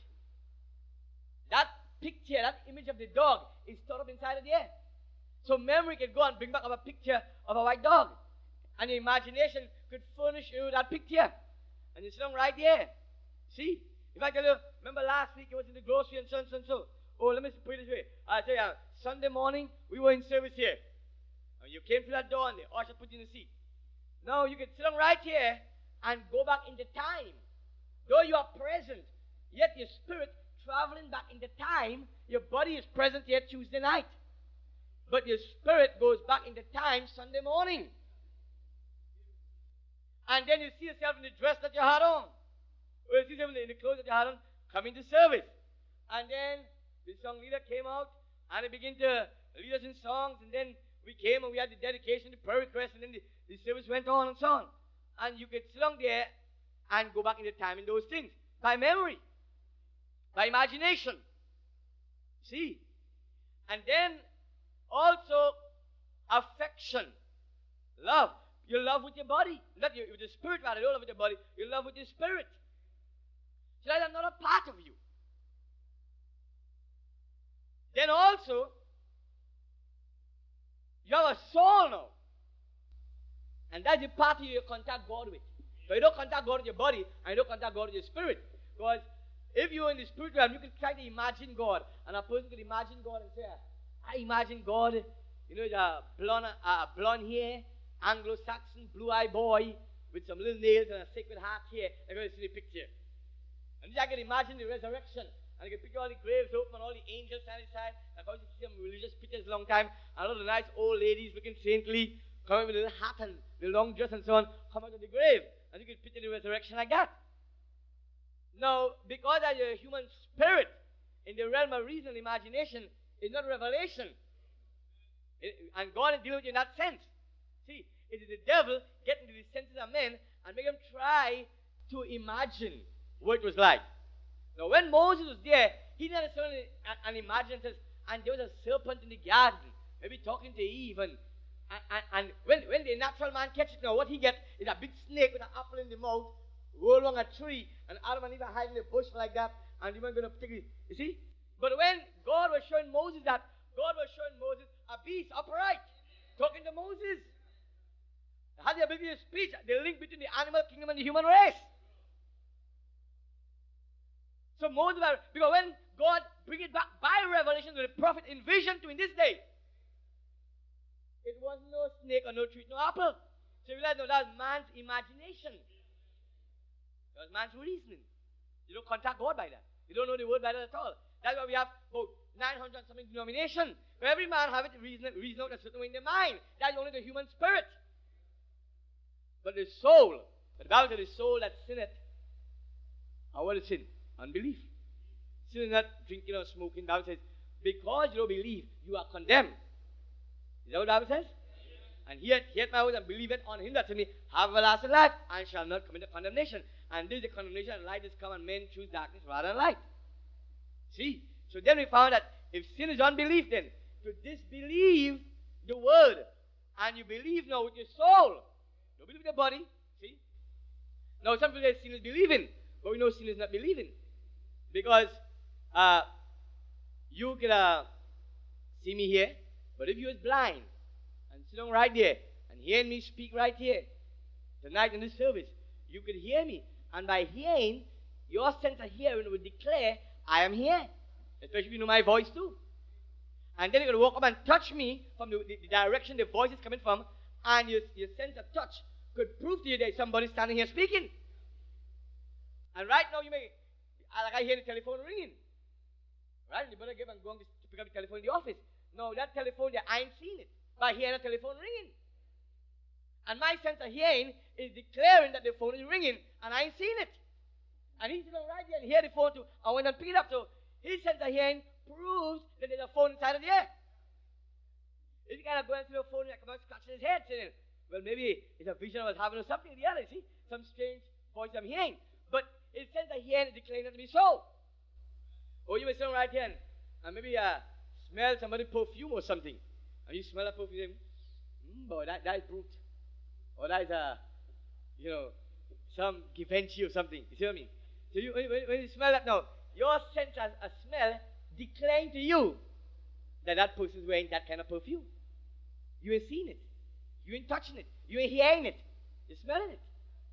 that picture, that image of the dog is stored up inside of there. So memory can go and bring back up a picture of a white dog, and your imagination could furnish you that picture, and you sit down right there. See, if I tell you, remember last week you was in the grocery and so and so and so. Oh, let me put it this way. I tell you, uh, Sunday morning we were in service here. And you came through that door and the usher put you in the seat. Now you can sit down right here and go back into time. Though you are present, yet your spirit traveling back into time, your body is present here Tuesday night. But your spirit goes back into time Sunday morning. And then you see yourself in the dress that you had on. Or you see yourself in the clothes that you had on coming to service. And then the song leader came out and they began to lead us in songs, and then we came and we had the dedication, the prayer request, and then the, the service went on and so on. And you could sit down there and go back in the time in those things by memory, by imagination. See? And then also affection, love. You love with your body, not your, with your spirit, rather. You don't love with your body, you love with your spirit. So that's another part of you. Then also, you have a soul now. And that's the part you contact God with. So you don't contact God with your body, and you don't contact God with your spirit. Because if you're in the spirit realm, you can try to imagine God. And a person could imagine God and say, I imagine God, you know, the blonde, uh, blonde hair, Anglo-Saxon, blue-eyed boy with some little nails and a sacred heart here. They're going to see the picture. And then I can imagine the resurrection. And you can picture all the graves open and all the angels standing aside. Like how you see some religious pictures a long time. And all the nice old ladies looking saintly, coming with a little hat and the long dress and so on, come out of the grave. And you can picture the resurrection like that. Now, because of your human spirit in the realm of reason and imagination is not revelation. It, and God is dealing with you in that sense. See, it is the devil getting to the senses of men and make them try to imagine what it was like. Now, when Moses was there, he didn't necessarily and imagine says, and there was a serpent in the garden, maybe talking to Eve, and and, and, and when, when the natural man catches it, now what he gets is a big snake with an apple in the mouth, roll along a tree, and Adam and Eve are hiding in a bush like that, and you weren't going to take it. You see? But when God was showing Moses that, God was showing Moses a beast upright, talking to Moses. Had the ability to speak, the link between the animal kingdom and the human race. So Moses, because when God bring it back by revelation to the prophet in vision to in this day, it was no snake or no tree, no apple. So you realize, no, that was man's imagination. That was man's reasoning. You don't contact God by that. You don't know the word by that at all. That's why we have about nine hundred something denominations. Where every man have it reason, reason out a certain way in their mind. That's only the human spirit. But the soul, the Bible says the soul that sinneth, and what is sin? Unbelief. Sin is not drinking or smoking. The Bible says, because you don't believe, you are condemned. Is that what the Bible says? and heareth, heareth my words, and believeth on him that sent me, have everlasting life, and shall not come into condemnation. And this is the condemnation, and light is come, and men choose darkness rather than light. See? So then we found that if sin is unbelief, then to disbelieve the word, and you believe now with your soul, don't believe with your body. See? Now some people say sin is believing, but we know sin is not believing, because uh, you can uh, see me here, but if you was blind and sit down right there and hear me speak right here tonight in this service, you could hear me, and by hearing, your sense of hearing would declare, I am here, especially if you know my voice too. And then you're going to walk up and touch me from the, the, the direction the voice is coming from, and your, your sense of touch could prove to you that somebody standing here speaking. And right now you may, like I hear the telephone ringing. Right? You better give and go and pick up the telephone in the office. No, that telephone there, I ain't seen it. But I hear the telephone ringing. And my sense of hearing is declaring that the phone is ringing, and I ain't seen it. And he's sitting right there and hear the phone too. I went and picked it up. So his sense of hearing proves that there's a phone inside of the air. If you kind of go into the phone and come out scratching his head, saying, well, maybe it's a vision I was having or something or the other, see? Some strange voice I'm hearing. But his sense of hearing is declaring that to be so. Or you may sit right here and, and maybe uh, smell somebody's perfume or something. And you smell that perfume, mm, boy, that, that is brute. Or that is, uh, you know, some Givenchy or something. You see what I mean? So you, when, when you smell that now, your sense of a smell declaring to you that that person is wearing that kind of perfume. You ain't seen it. You ain't touching it. You ain't hearing it. You're smelling it.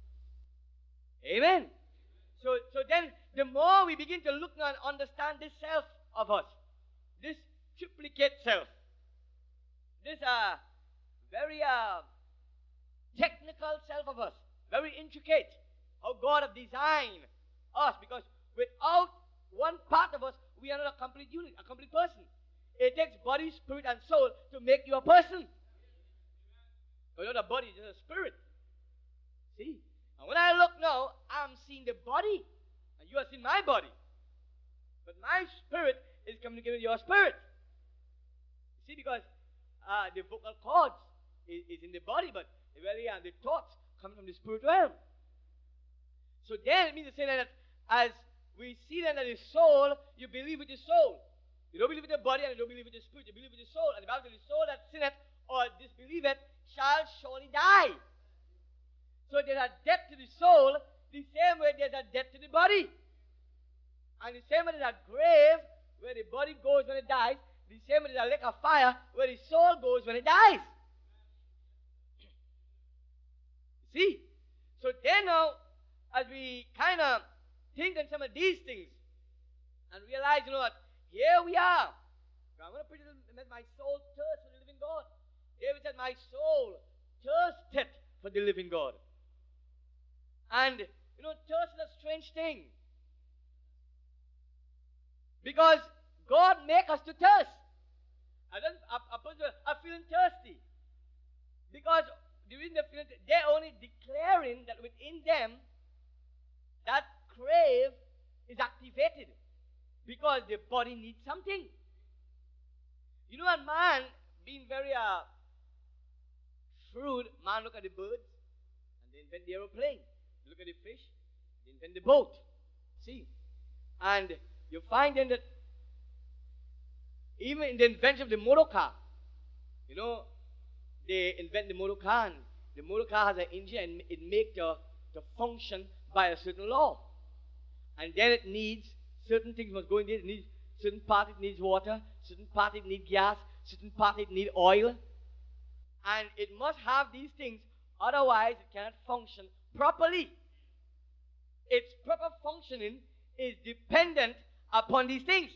Amen. So, so then, the more we begin to look and understand this self of us, this triplicate self, this uh, very uh, technical self of us, very intricate, how God has designed us, because without one part of us, we are not a complete unit, a complete person. It takes body, spirit, and soul to make you a person. So you're not a body, you're a spirit. See? And when I look now, I'm seeing the body, and you are seeing my body. But my spirit is communicating with your spirit. See, because uh, the vocal cords is, is in the body, but really uh, the thoughts come from the spirit realm. So then it means to say that as we see then that the soul, you believe with the soul. You don't believe with the body and you don't believe with the spirit. You believe with the soul. And the Bible says the soul that sinneth or disbelieveth shall surely die. So there's a death to the soul, the same way there's a death to the body. And the same way there's a grave where the body goes when it dies, the same way there's a lake of fire where the soul goes when it dies. See? So then now, as we kind of think on some of these things and realize, you know what, here we are. I'm going to preach that my soul thirsts for the living God. David said, my soul thirsteth for the living God. And, you know, thirst is a strange thing. Because God makes us to thirst. I don't, a, a person are feeling thirsty. Because during the feeling, they're only declaring that within them, that crave is activated. Because the body needs something. You know, a man, being very uh, shrewd, man look at the birds, and they invent the aeroplane. Look at the fish, they invent the boat. See? And you find then that even in the invention of the motor car, you know, they invent the motor car, and the motor car has an engine, and it makes the, the function by a certain law. And then it needs certain things must go in there. It needs certain part it needs water, certain part it needs gas, certain part it needs oil. And it must have these things, otherwise it cannot function properly. Its proper functioning is dependent upon these things.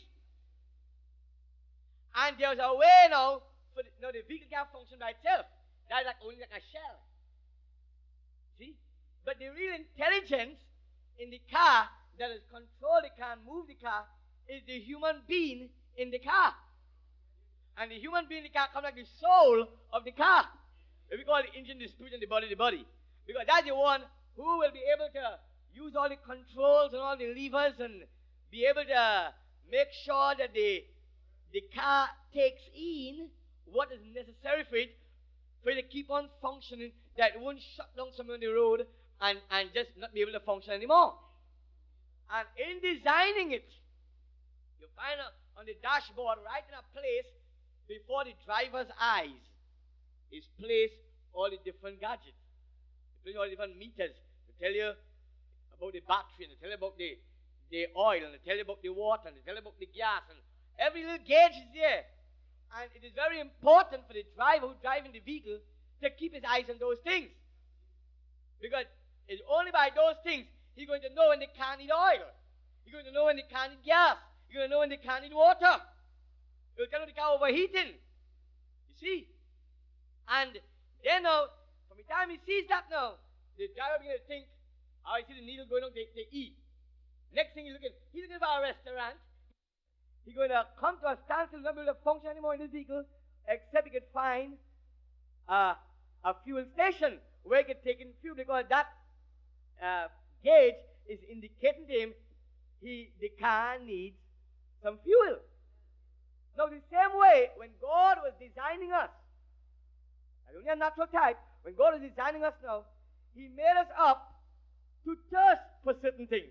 And there's a way now for the, now the vehicle can't function by itself. That's like only like a shell. See? But the real intelligence in the car that is control the car and move the car is the human being in the car. And the human being in the car comes like the soul of the car. We call the engine the spirit and the body the body. Because that's the one who will be able to use all the controls and all the levers and be able to make sure that the, the car takes in what is necessary for it for it to keep on functioning, that it won't shut down somewhere on the road and, and just not be able to function anymore. And in designing it, you find a, on the dashboard, right in a place before the driver's eyes, is placed all the different gadgets. They place all the different meters to tell you about the battery, and to tell you about the, the oil, and to tell you about the water, and to tell you about the gas, and every little gauge is there. And it is very important for the driver who's driving the vehicle to keep his eyes on those things. Because it's only by those things he's going to know when they can't need oil. He's going to know when they can't need gas. He's going to know when they can't need water. He'll tell the car overheating. You see? And then now, from the time he sees that now, the driver begins to think, oh, I see the needle going on, they, they eat. Next thing he's looking, he's looking for a restaurant. He's going to come to a standstill, not be able to function anymore in his vehicle, except he could find uh, a fuel station where he could take in fuel, because that uh, gauge is indicating to him he, the car needs some fuel. Now, the same way, when God was designing us, I don't need a natural type, when God was designing us now, He made us up to thirst for certain things.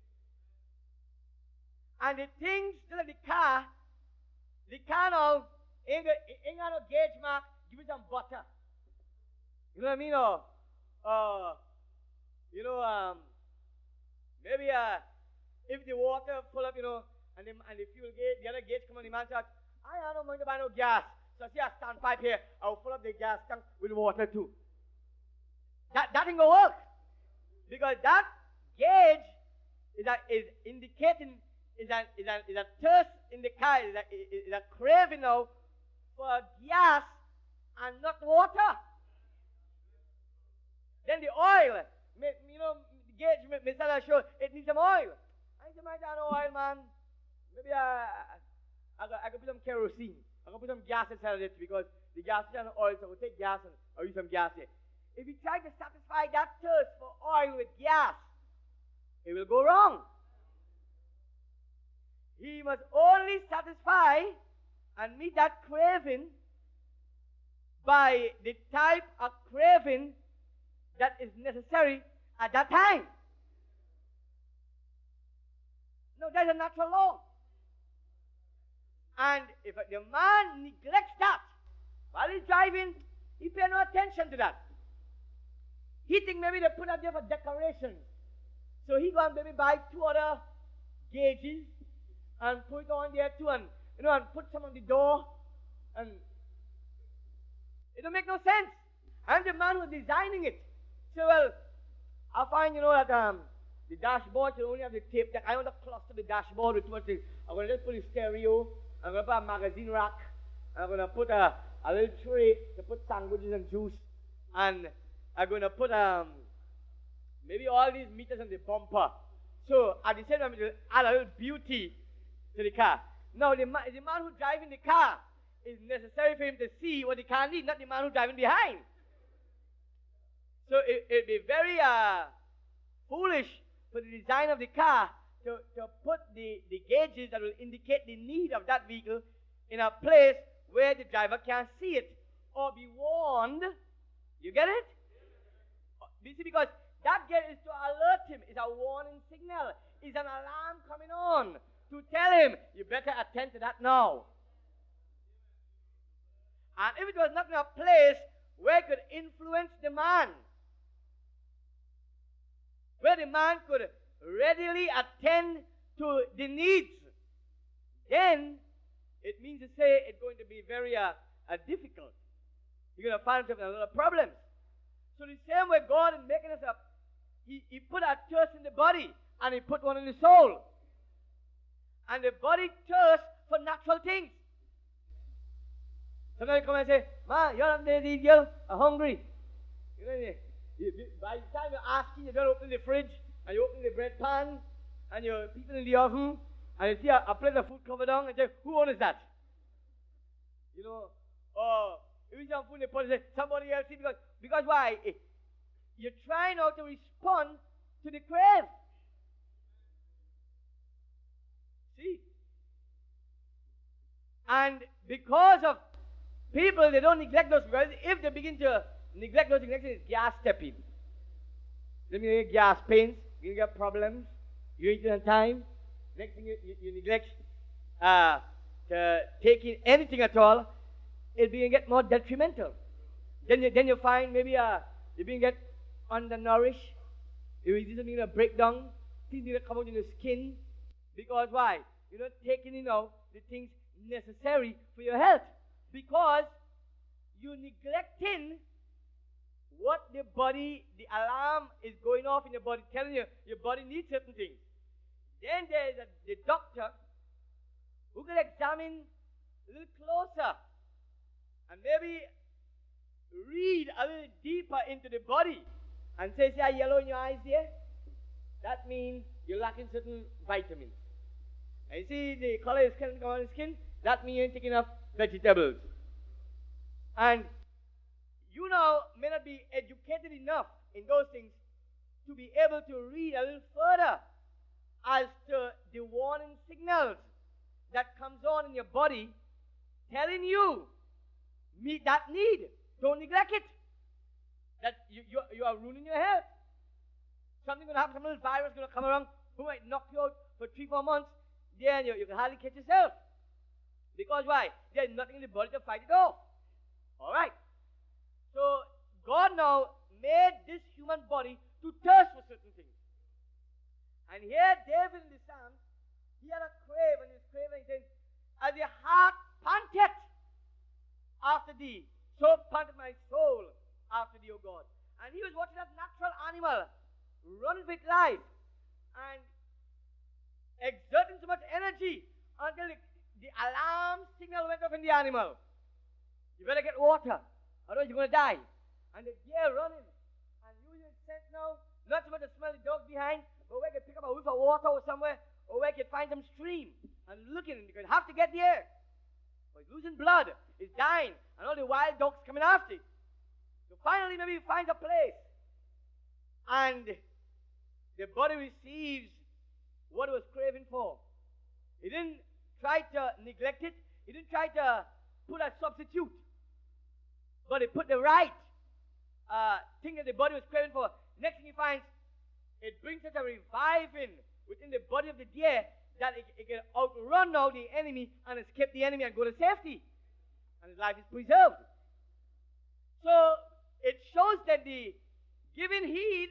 And the things that the car, the car now ain't got, ain't got no gauge mark, give it some butter. You know what I mean? Or, uh, you know, um, maybe uh, if the water full up, you know, and the, and the fuel gauge, the other gauge come on, the man says, I don't mind to buy no gas. So I see a standpipe here, I'll fill up the gas tank with water too. That, that ain't gonna work. Because that gauge is, a, is indicating is a, is, a, is a thirst in the car, is a, is a craving now for gas and not water. Then the oil, you know, the gauge, Mister show, it needs some oil. I said, I don't know oil, man. Maybe I, I, I could put some kerosene. I can put some gas inside of it, because the gas is on oil, so we'll take gas and I'll use some gas here. If you try to satisfy that thirst for oil with gas, it will go wrong. He must only satisfy and meet that craving by the type of craving that is necessary at that time. No, there's a natural law. And if the man neglects that while he's driving, he pays no attention to that. He think maybe they put that there for decoration. So he go and maybe buy two other gauges and put it on there too, and you know, and put some on the door, and it don't make no sense. I'm the man who's designing it. So well, I find you know that um the dashboard should only have the tape deck. I want to cluster the dashboard with two much things. I'm going to just put the stereo. I'm going to put a magazine rack. I'm going to put a, a little tray to put sandwiches and juice. And I'm going to put um maybe all these meters on the bumper. So at the same time, it will add a little beauty to the car. Now, the, ma- the man who's driving the car is necessary for him to see what the car needs, not the man who's driving behind. So it will be very uh, foolish for the design of the car to, to put the, the gauges that will indicate the need of that vehicle in a place where the driver can't see it or be warned. You get it? You see, because that gauge is to alert him. It's a warning signal. It's an alarm coming on to tell him, you better attend to that now. And if it was not in a place where it could influence the man, where the man could readily attend to the needs, then it means to say it's going to be very uh, uh, difficult. You're going to find yourself in a lot of problems. So the same way God is making us up, he, he put a thirst in the body and he put one in the soul. And the body thirsts for natural things. Sometimes you come and say, man, you're not there to eat, girl. I'm hungry. You know, you, you, by the time you're asking, you don't open the fridge and you open the bread pan and you're peeping in the oven and you see a, a plate of food covered down and say, who owns that? You know, or if you some food in the pot and say, somebody else eat, because, because why? You're trying now to respond to the crave. See? And because of people, they don't neglect those because if they begin to neglect those things, next thing is gas stepping. Then you get gas pains, you get problems, you eat on time. Next thing you, you, you neglect uh, to take in anything at all, it'll be get more detrimental. Then you, then you find maybe uh, you begin get undernourished. You will just need a breakdown. Things need to come out in your skin. Because why? You're not taking, you know, the things necessary for your health. Because you're neglecting what the body, the alarm is going off in your body, telling you your body needs certain things. Then there is a, the doctor who can examine a little closer and maybe read a little deeper into the body and say, see a yellow in your eyes there? That means you're lacking certain vitamins. And you see the color is coming on the skin? That means you ain't taking enough vegetables. And you now may not be educated enough in those things to be able to read a little further as to the warning signals that comes on in your body telling you meet that need. Don't neglect it. That you, you, you are ruining your health. Something's going to happen, some little virus is going to come around who might knock you out for three, four months. Then you, you can hardly catch yourself. Because why? There's nothing in the body to fight it off. All right. So God now made this human body to thirst for certain things. And here David in the Psalms, he had a crave, and he was craving, he says, as the heart panteth after thee, so panteth my soul after thee, O God. And he was watching that natural animal run with life and exerting so much energy until the, the alarm signal went off in the animal. You better get water, otherwise you're going to die. And the deer running and using its sense now, not so much to smell the dog behind, but where he could pick up a whiff of water or somewhere, or where he could find some stream and looking, he could have to get there. But he's losing blood, he's dying, and all the wild dogs coming after him. So finally, maybe he finds a place, and the body receives what it was craving for. He didn't try to neglect it. He didn't try to put a substitute, but he put the right uh, thing that the body was craving for. Next thing he finds, it brings such a reviving within the body of the deer that it, it can outrun now the enemy and escape the enemy and go to safety. And his life is preserved. So it shows that the giving heed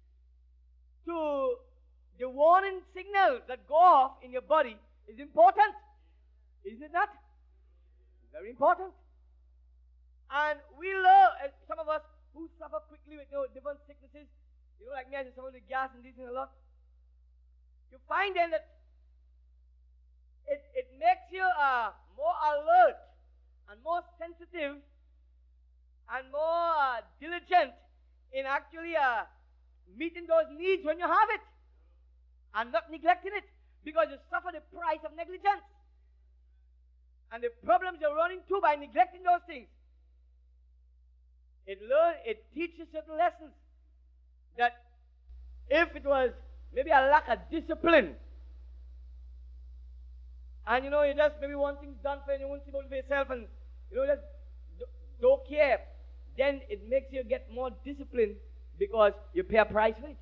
to the warning signals that go off in your body is important. Isn't it not? Very important. And we love, some of us who suffer quickly with you know, different sicknesses, you know, like me, I suffer with gas and this and a lot. You find then that it, it makes you uh, more alert and more sensitive and more uh, diligent in actually uh, meeting those needs when you have it and not neglecting it because you suffer the price of negligence and the problems you're running to by neglecting those things. It learn, it teaches certain lessons that if it was maybe a lack of discipline, and you know, you just maybe want things done for you, and you want to see for yourself, and you know, just don't care, then it makes you get more discipline because you pay a price for it.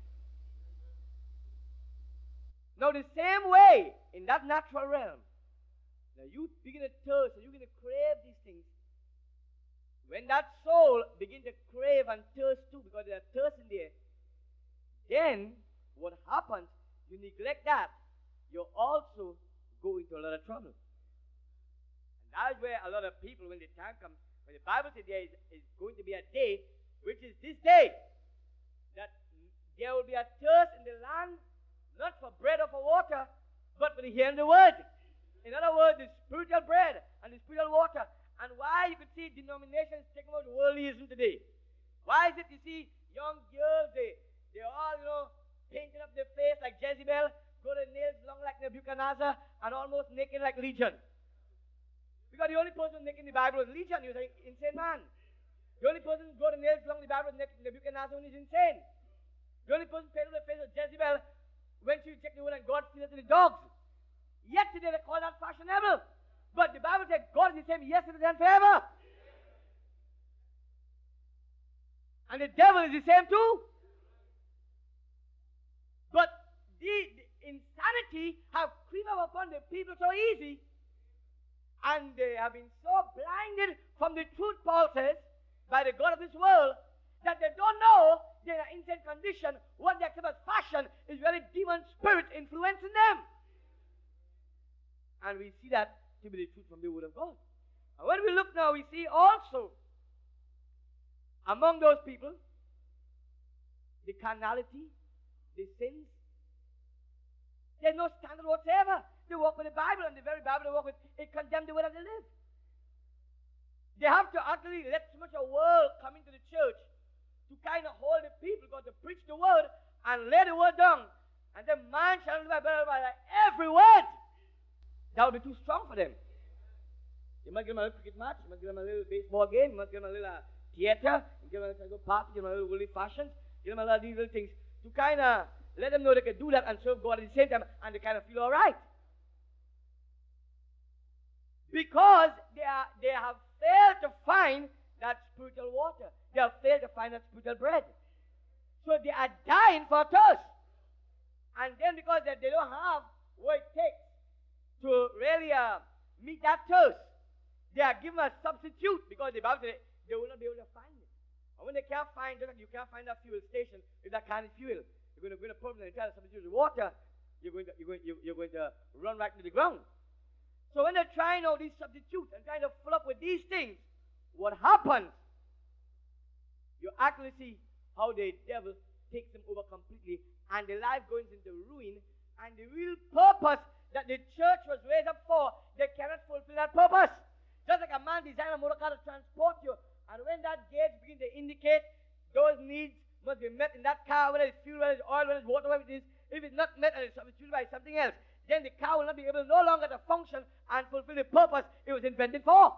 Now, the same way in that natural realm, now you begin to thirst, and you begin to crave these things. When that soul begins to crave and thirst too, because there's thirst in there, then what happens, you neglect that, you also go into a lot of trouble. And that's where a lot of people, when the time comes, when the Bible says there is, is going to be a day, which is this day, that there will be a thirst in the land, not for bread or for water, but for the hearing of the word. In other words, the spiritual bread and the spiritual water. And why you could see denominations taking out worldlyism today. Why is it you see young girls, they, they're all, you know, painting up their face like Jezebel, got their nails long like Nebuchadnezzar, and almost naked like Legion. Because the only person naked in the Bible was Legion. He was an insane man. The only person who got their nails long in the Bible was Nebuchadnezzar, when he's insane. The only person painted their face was Jezebel when she checked the word and God filled it to the dogs. Yet today they call that fashionable. But the Bible said God is the same yesterday and forever. And the devil is the same too. But the, the insanity have creeped up upon the people so easy, and they have been so blinded from the truth, Paul says, by the God of this world, that they don't know they're in an insane condition. What they accept as fashion is really demon spirit influencing them. And we see that to be the truth from the Word of God. And when we look now, we see also among those people the carnality, the sins. There's no standard whatsoever. They walk with the Bible, and the very Bible they walk with, it condemns the way that they live. They have to actually let so much of the world come into the church to kind of hold the people, because to preach the word and lay the word down, and then man shall live by bread by every word. That would be too strong for them. You might give them a little cricket match, you might give them a little baseball game, you might give them a little uh, theater, you give them a little party, give them a little worldly fashion, give them a lot of these little things to kind of let them know they can do that and serve God at the same time, and they kind of feel all right. Because they, are, they have failed to find that spiritual water. They have failed to find that spiritual bread. So they are dying for thirst. And then because they, they don't have what it takes to really uh, meet that thirst, they are given a substitute, because the Bible says they will not be able to find it. And when they can't find it, you can't find that fuel station with that kind of fuel. You're going to bring a problem and try to substitute the water, you're going to, you're going, you're going to run right into the ground. So when they're trying all these substitutes and trying to fill up with these things, what happens? You actually see how the devil takes them over completely, and the life goes into ruin, and the real purpose that the church was raised up for, they cannot fulfill that purpose. Just like a man designed a motor car to transport you, and when that gauge begins to indicate those needs must be met in that car, whether it's fuel, whether it's oil, whether it's water, whatever it is, if it's not met and it's substituted by something else, then the car will not be able no longer to function and fulfill the purpose it was invented for.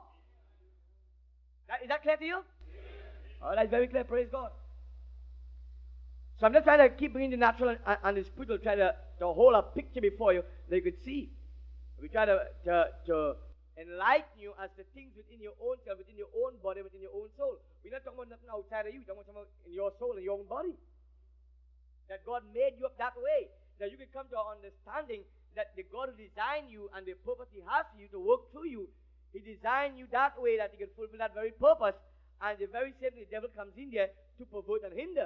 That, is that clear to you? Yes. Oh, that's very clear, praise God. So I'm just trying to keep bringing the natural and, and the spiritual, try to, to hold a picture before you that you could see. We try to, to, to enlighten you as the things within your own self, within your own body, within your own soul. We're not talking about nothing outside of you, we're talking about something in your soul and your own body. That God made you up that way, that you can come to an understanding that the God who designed you and the purpose He has for you to work through you, He designed you that way that He can fulfill that very purpose, and the very same the devil comes in there to pervert and hinder.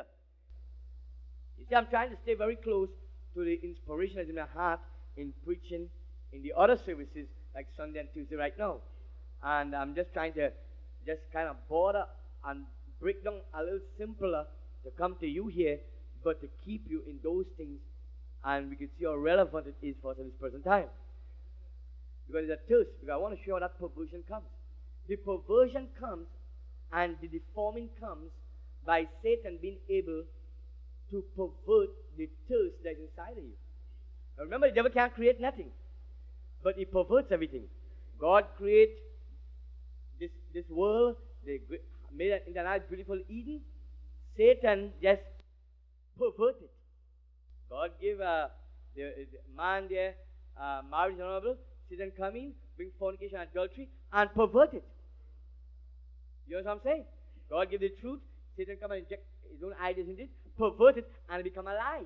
You see, I'm trying to stay very close to the inspiration that's in my heart in preaching in the other services like Sunday and Tuesday right now. And I'm just trying to just kind of border and break down a little simpler to come to you here, but to keep you in those things. And we can see how relevant it is for us in this present time. Because it's a thirst. Because I want to show how that perversion comes. The perversion comes and the deforming comes by Satan being able to pervert the thirst that is inside of you. Now remember, the devil can't create nothing, but he perverts everything. God created this, this world, they made it into a nice, beautiful Eden. Satan just perverted it. God gave uh, the, the man there uh, marriage and honorable. Satan come in, bring fornication and adultery, and pervert it. You know what I'm saying? God gave the truth. Satan come and inject his own ideas in it, pervert it, and it become a lie.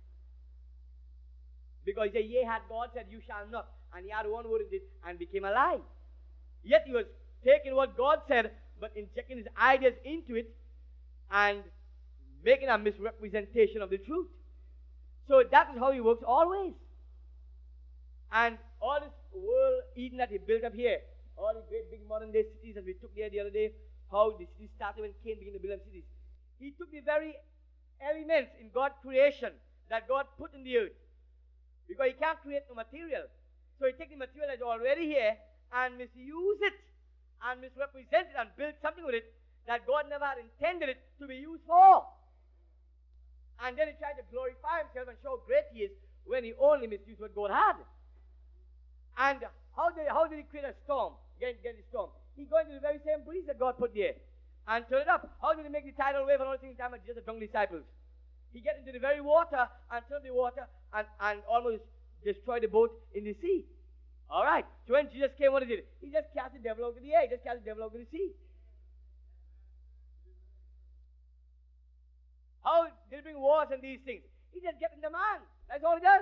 Because he said, yea, had God said, you shall not. And he had one word in it and became a lie. Yet he was taking what God said, but injecting his ideas into it and making a misrepresentation of the truth. So that is how he works always. And all this world Eden that he built up here, all the great big modern day cities that we took there the other day, how the city started when Cain began to build up cities. He took the very elements in God's creation that God put in the earth. Because he can't create no material. So he takes the material that's already here and misuse it and misrepresent it and build something with it that God never had intended it to be used for. And then he tried to glorify himself and show how great he is when he only misused what God had. And how did, how did he create a storm? Get, get the storm. He got into the very same breeze that God put there and turn it up. How did he make the tidal wave and all the things in time of Jesus' young disciples? He get into the very water and turn the water and, and almost destroy the boat in the sea. All right. So when Jesus came, what he did? He just cast the devil out of the air. He just cast the devil out of the sea. How did he bring wars and these things? He just gets in the man. That's all he does.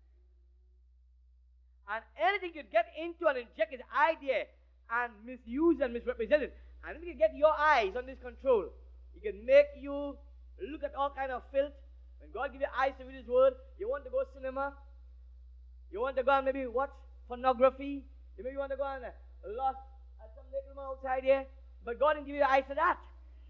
And anything you get into and inject his idea and misuse and misrepresent it, and if you can get your eyes on this control, he can make you look at all kind of filth. When God gives you eyes to read his word, you want to go cinema, you want to go and maybe watch pornography, you maybe want to go and uh, lust at some little man outside here, but God didn't give you eyes for that.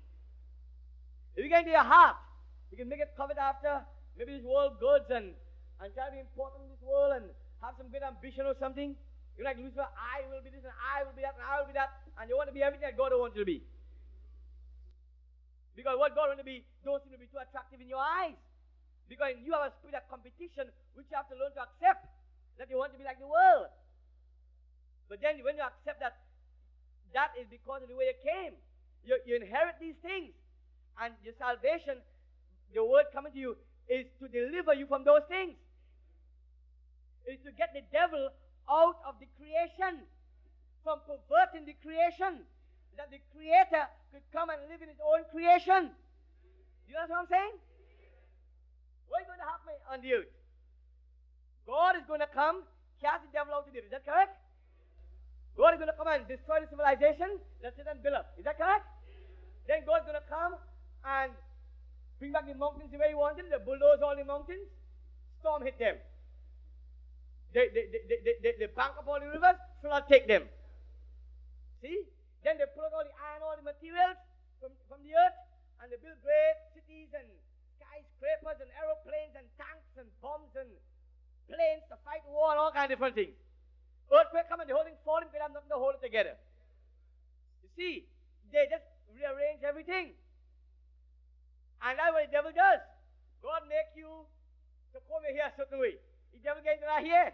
If you get into your heart, you can make it covet after maybe this world goods and, and try to be important in this world and have some great ambition or something. You're like Lucifer, I will be this and I will be that and I will be that, and you want to be everything that God wants you to be. Because what God wants to be don't seem to be too attractive in your eyes. Because you have a spirit of competition which you have to learn to accept, that you want to be like the world. But then when you accept that, that is because of the way you came. You, you inherit these things. And your salvation, the word coming to you, is to deliver you from those things. Is to get the devil out of the creation, from perverting the creation, that the Creator could come and live in his own creation. Do you understand what I'm saying? What is going to happen on the earth? God is going to come, cast the devil out of the earth. Is that correct? God is going to come and destroy the civilization that Satan built up. Is that correct? Then God is going to come and bring back the mountains the way he wanted, they bulldoze all the mountains, storm hit them. They, they, they, they, they, they bank up all the rivers, flood take them. See? Then they pull out all the iron, all the materials from, from the earth, and they build great cities and skyscrapers and aeroplanes and tanks and bombs and planes to fight war and all kinds of different things. Earthquake come and the whole thing fall, and they have nothing to hold it together. You see? They just rearrange everything. And that's what the devil does. God make you to come here a certain way. The devil gets into that here.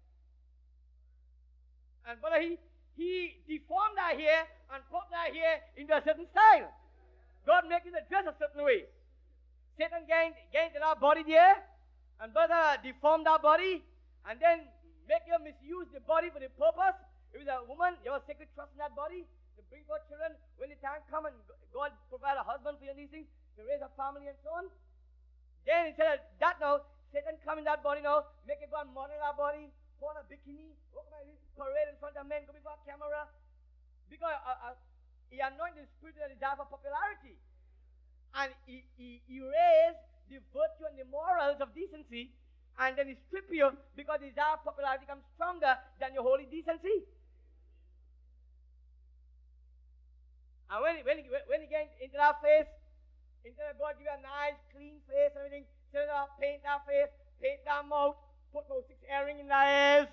And brother, he, he deformed that here and put that here into a certain style. God make you to dress a certain way. Satan gained, gained in our body there, and brother deformed our body, and then make you misuse the body for the purpose. If it's a woman, you have a sacred trust in that body to bring forth children when the time comes and God provide a husband for you and these things, to raise a family and so on. Then instead of that now, Satan come in that body now, make it go and model our body, put on a bikini, walk by this parade in front of men, go before a camera. Because uh, uh, he anointed the spirit with a desire for popularity. And he, he, he raised the virtue and the morals of decency, and then he strip you because the desire of popularity comes stronger than your holy decency. And when, when, when he gets into our face, instead of God give you a nice, clean face and everything, instead of paint our face, paint our mouth, put those six earrings in our ears.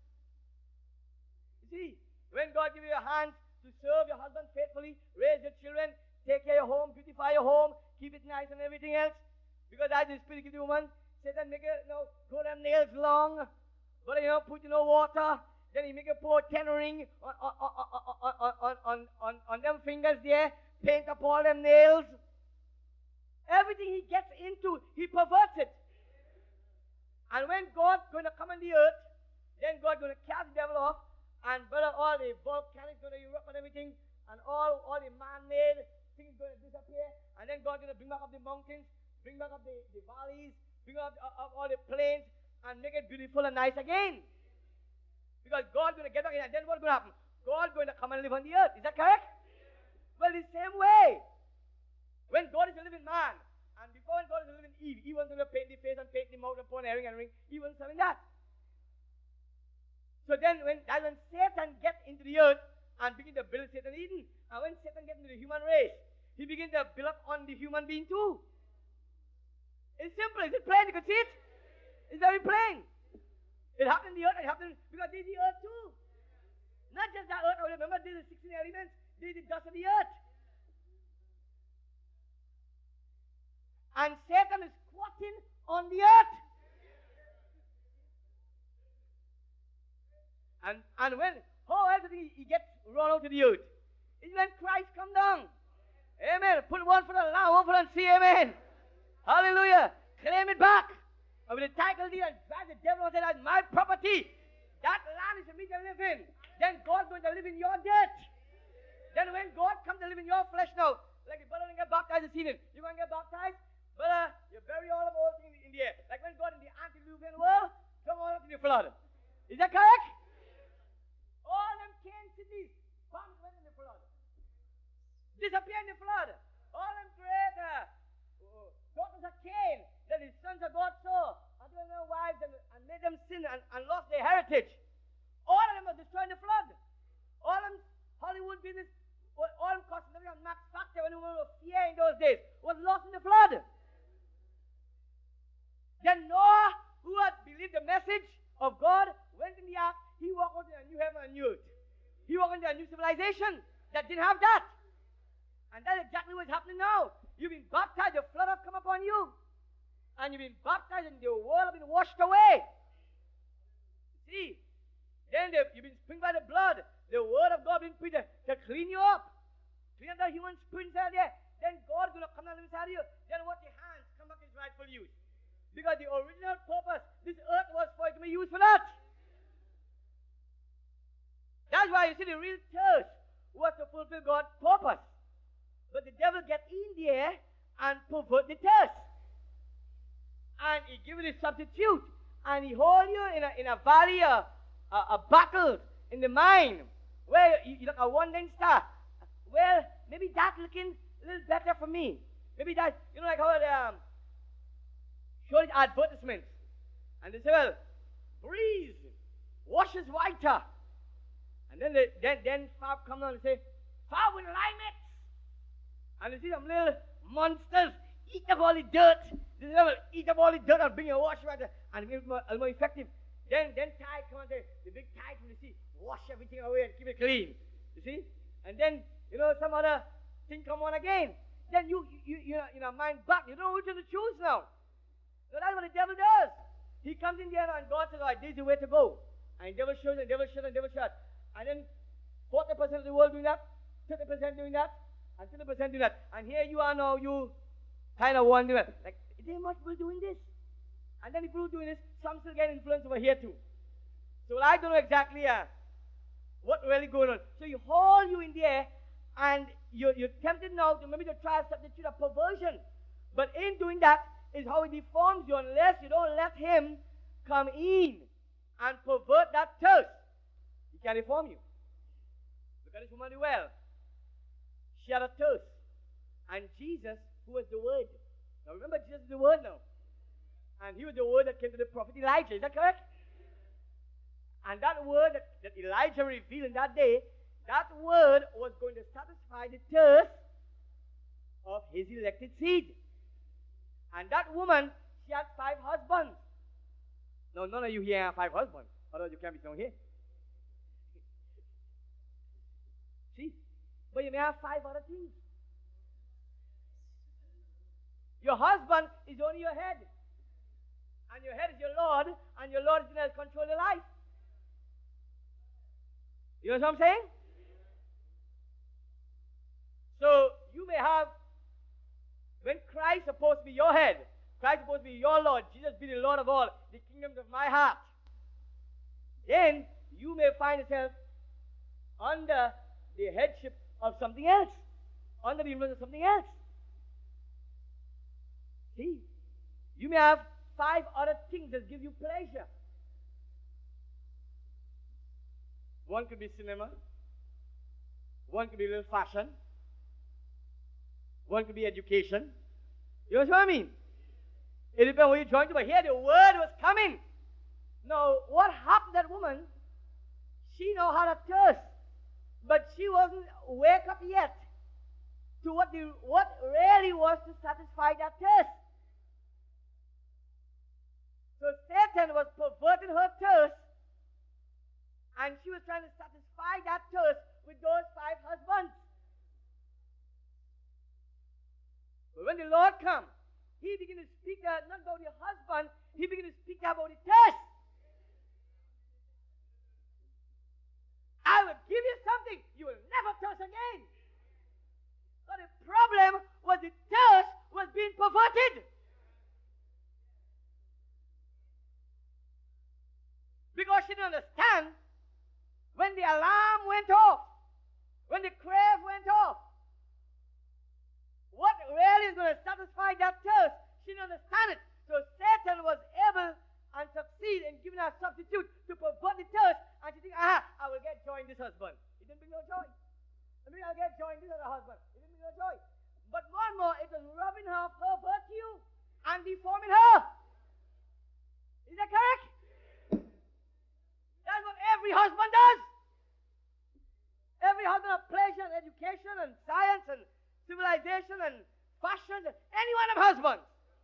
You see, when God give you a hand to serve your husband faithfully, raise your children, take care of your home, beautify your home, keep it nice and everything else, because that's the spirit give the woman, Satan make it, you know, grow them nails long, but you know, put you know water, then he make a pour ten ring on, on, on, on, on, on, on, on them fingers there, paint up all them nails. Everything he gets into, he perverts it. And when God's going to come on the earth, then God's going to cast the devil off, and brother, all the volcanics going to erupt and everything, and all, all the man-made things going to disappear, and then God's going to bring back up the mountains, bring back up the, the valleys, bring up, up all the plains, and make it beautiful and nice again. Because God's going to get back in, and then what's going to happen? God's going to come and live on the earth. Is that correct? Well, the same way. When God is a living man, and before when God is a living Eve, he wasn't going to paint the face and paint the mouth and put an earring and ring. He wasn't selling that. So then when, that's when Satan gets into the earth and begins to build Satan Eden. And when Satan gets into the human race, he begins to build up on the human being too. It's simple. Is it plain? You can see it? It's very plain. It happened in the earth, it happened because this is the earth too. Not just that earth. Remember, these are sixteen elements. This is the dust of the earth. And Satan is squatting on the earth. And, and when, how everything he gets run out to the earth is when Christ come down. Amen. Put one for the lamb, one for the sea. Amen. Hallelujah. Claim it back. And with the title deed and drag the devil and say, that's my property. that land is for me to live in, then God's going to live in your dirt. Then when God comes to live in your flesh now, like the brother didn't get baptized this evening, you going to get baptized? Brother, you bury all of all things in the air. Like when God in the antediluvian world, come all up in the flood. Is that correct? All them Cain cities, bombs went in the flood. Disappear in the flood. All them great uh, daughters of Cain, that his sons of God saw, until their wives and, and made them sin and, and lost their heritage. All of them were destroyed in the flood. All of them Hollywood business, all them cosmetic and Max Factor, when we were fear in those days, was lost in the flood. Then Noah, who had believed the message of God, went in the ark. He walked into a new heaven and new earth. He walked into a new civilization that didn't have that. And that's exactly what's happening now. You've been baptized, the flood has come upon you. And you've been baptized and the world has been washed away. See? Then the, you've been sprinkled by the blood. The word of God has been put to, to clean you up. Clean up the human spirit inside there. Then God is going to come down inside you. Then what your hands come back in rightful use. Because the original purpose, this earth was for it to be used for that. That's why you see the real church was to fulfill God's purpose. But the devil get in there and pervert the church. And he give you the substitute. And he hold you in a, in a valley, a, a, a battle in the mind. Where you, you look at one day star. Well, maybe that's looking a little better for me. Maybe that, you know, like how they um, show the advertisements. And they say, well, breeze washes whiter. And then they, then, then Fab comes on and say, Fab with Limex. And you see some little monsters eat up all the dirt. They will eat up all the dirt and bring a wash whiter and make it more, more effective. Then, then Tide come and say, the big Tide from the sea, wash everything away and keep it clean. You see? And then, you know, some other thing come on again. Then you, you, you, you know, mind back. You don't know which one to choose now. So that's what the devil does. He comes in there and God says, all right, this is the way to go. And the devil shows and the devil shows and the devil shows. And then forty percent of the world doing that, thirty percent doing that, and thirty percent doing that. And here you are now, you kind of wondering, like, is there much people doing this? And then people doing this, some still get influence over here too. So I don't know exactly uh, what really going on. So you hold you in there, and you're, you're tempted now to maybe to try to substitute a perversion. But in doing that is how he deforms you unless you don't let him come in and pervert that thirst. He can deform you. Look at this woman well. She had a thirst. And Jesus, who was the Word. Now remember, Jesus is the Word now. And he was the Word that came to the prophet Elijah. Is that correct? And that Word that, that Elijah revealed in that day, that Word was going to satisfy the thirst of his elected seed. And that woman, she had five husbands. Now, none of you here have five husbands. Otherwise, you can't be down here. See? But you may have five other things. Your husband is only your head. And your head is your Lord. And your Lord is going to control your life. You know what I'm saying? So, you may have, when Christ is supposed to be your head, Christ is supposed to be your Lord, Jesus be the Lord of all, the kingdoms of my heart, then you may find yourself under the headship of something else, under the influence of something else. See? You may have five other things that give you pleasure. One could be cinema. One could be a little fashion. One could be education. You know what I mean? It depends where you join to, but here the word was coming. Now, what happened to that woman? She know how to thirst, but she wasn't wake up yet to what the what really was to satisfy that thirst. So Satan was perverting her thirst, and she was trying to satisfy that thirst with those five husbands. But when the Lord comes, he began to speak uh, not about your husband, he began to speak about the thirst. I will give you something, you will never thirst again. So the problem was the thirst was being perverted. Because she didn't understand education and science and civilization and fashion, any one of husbands.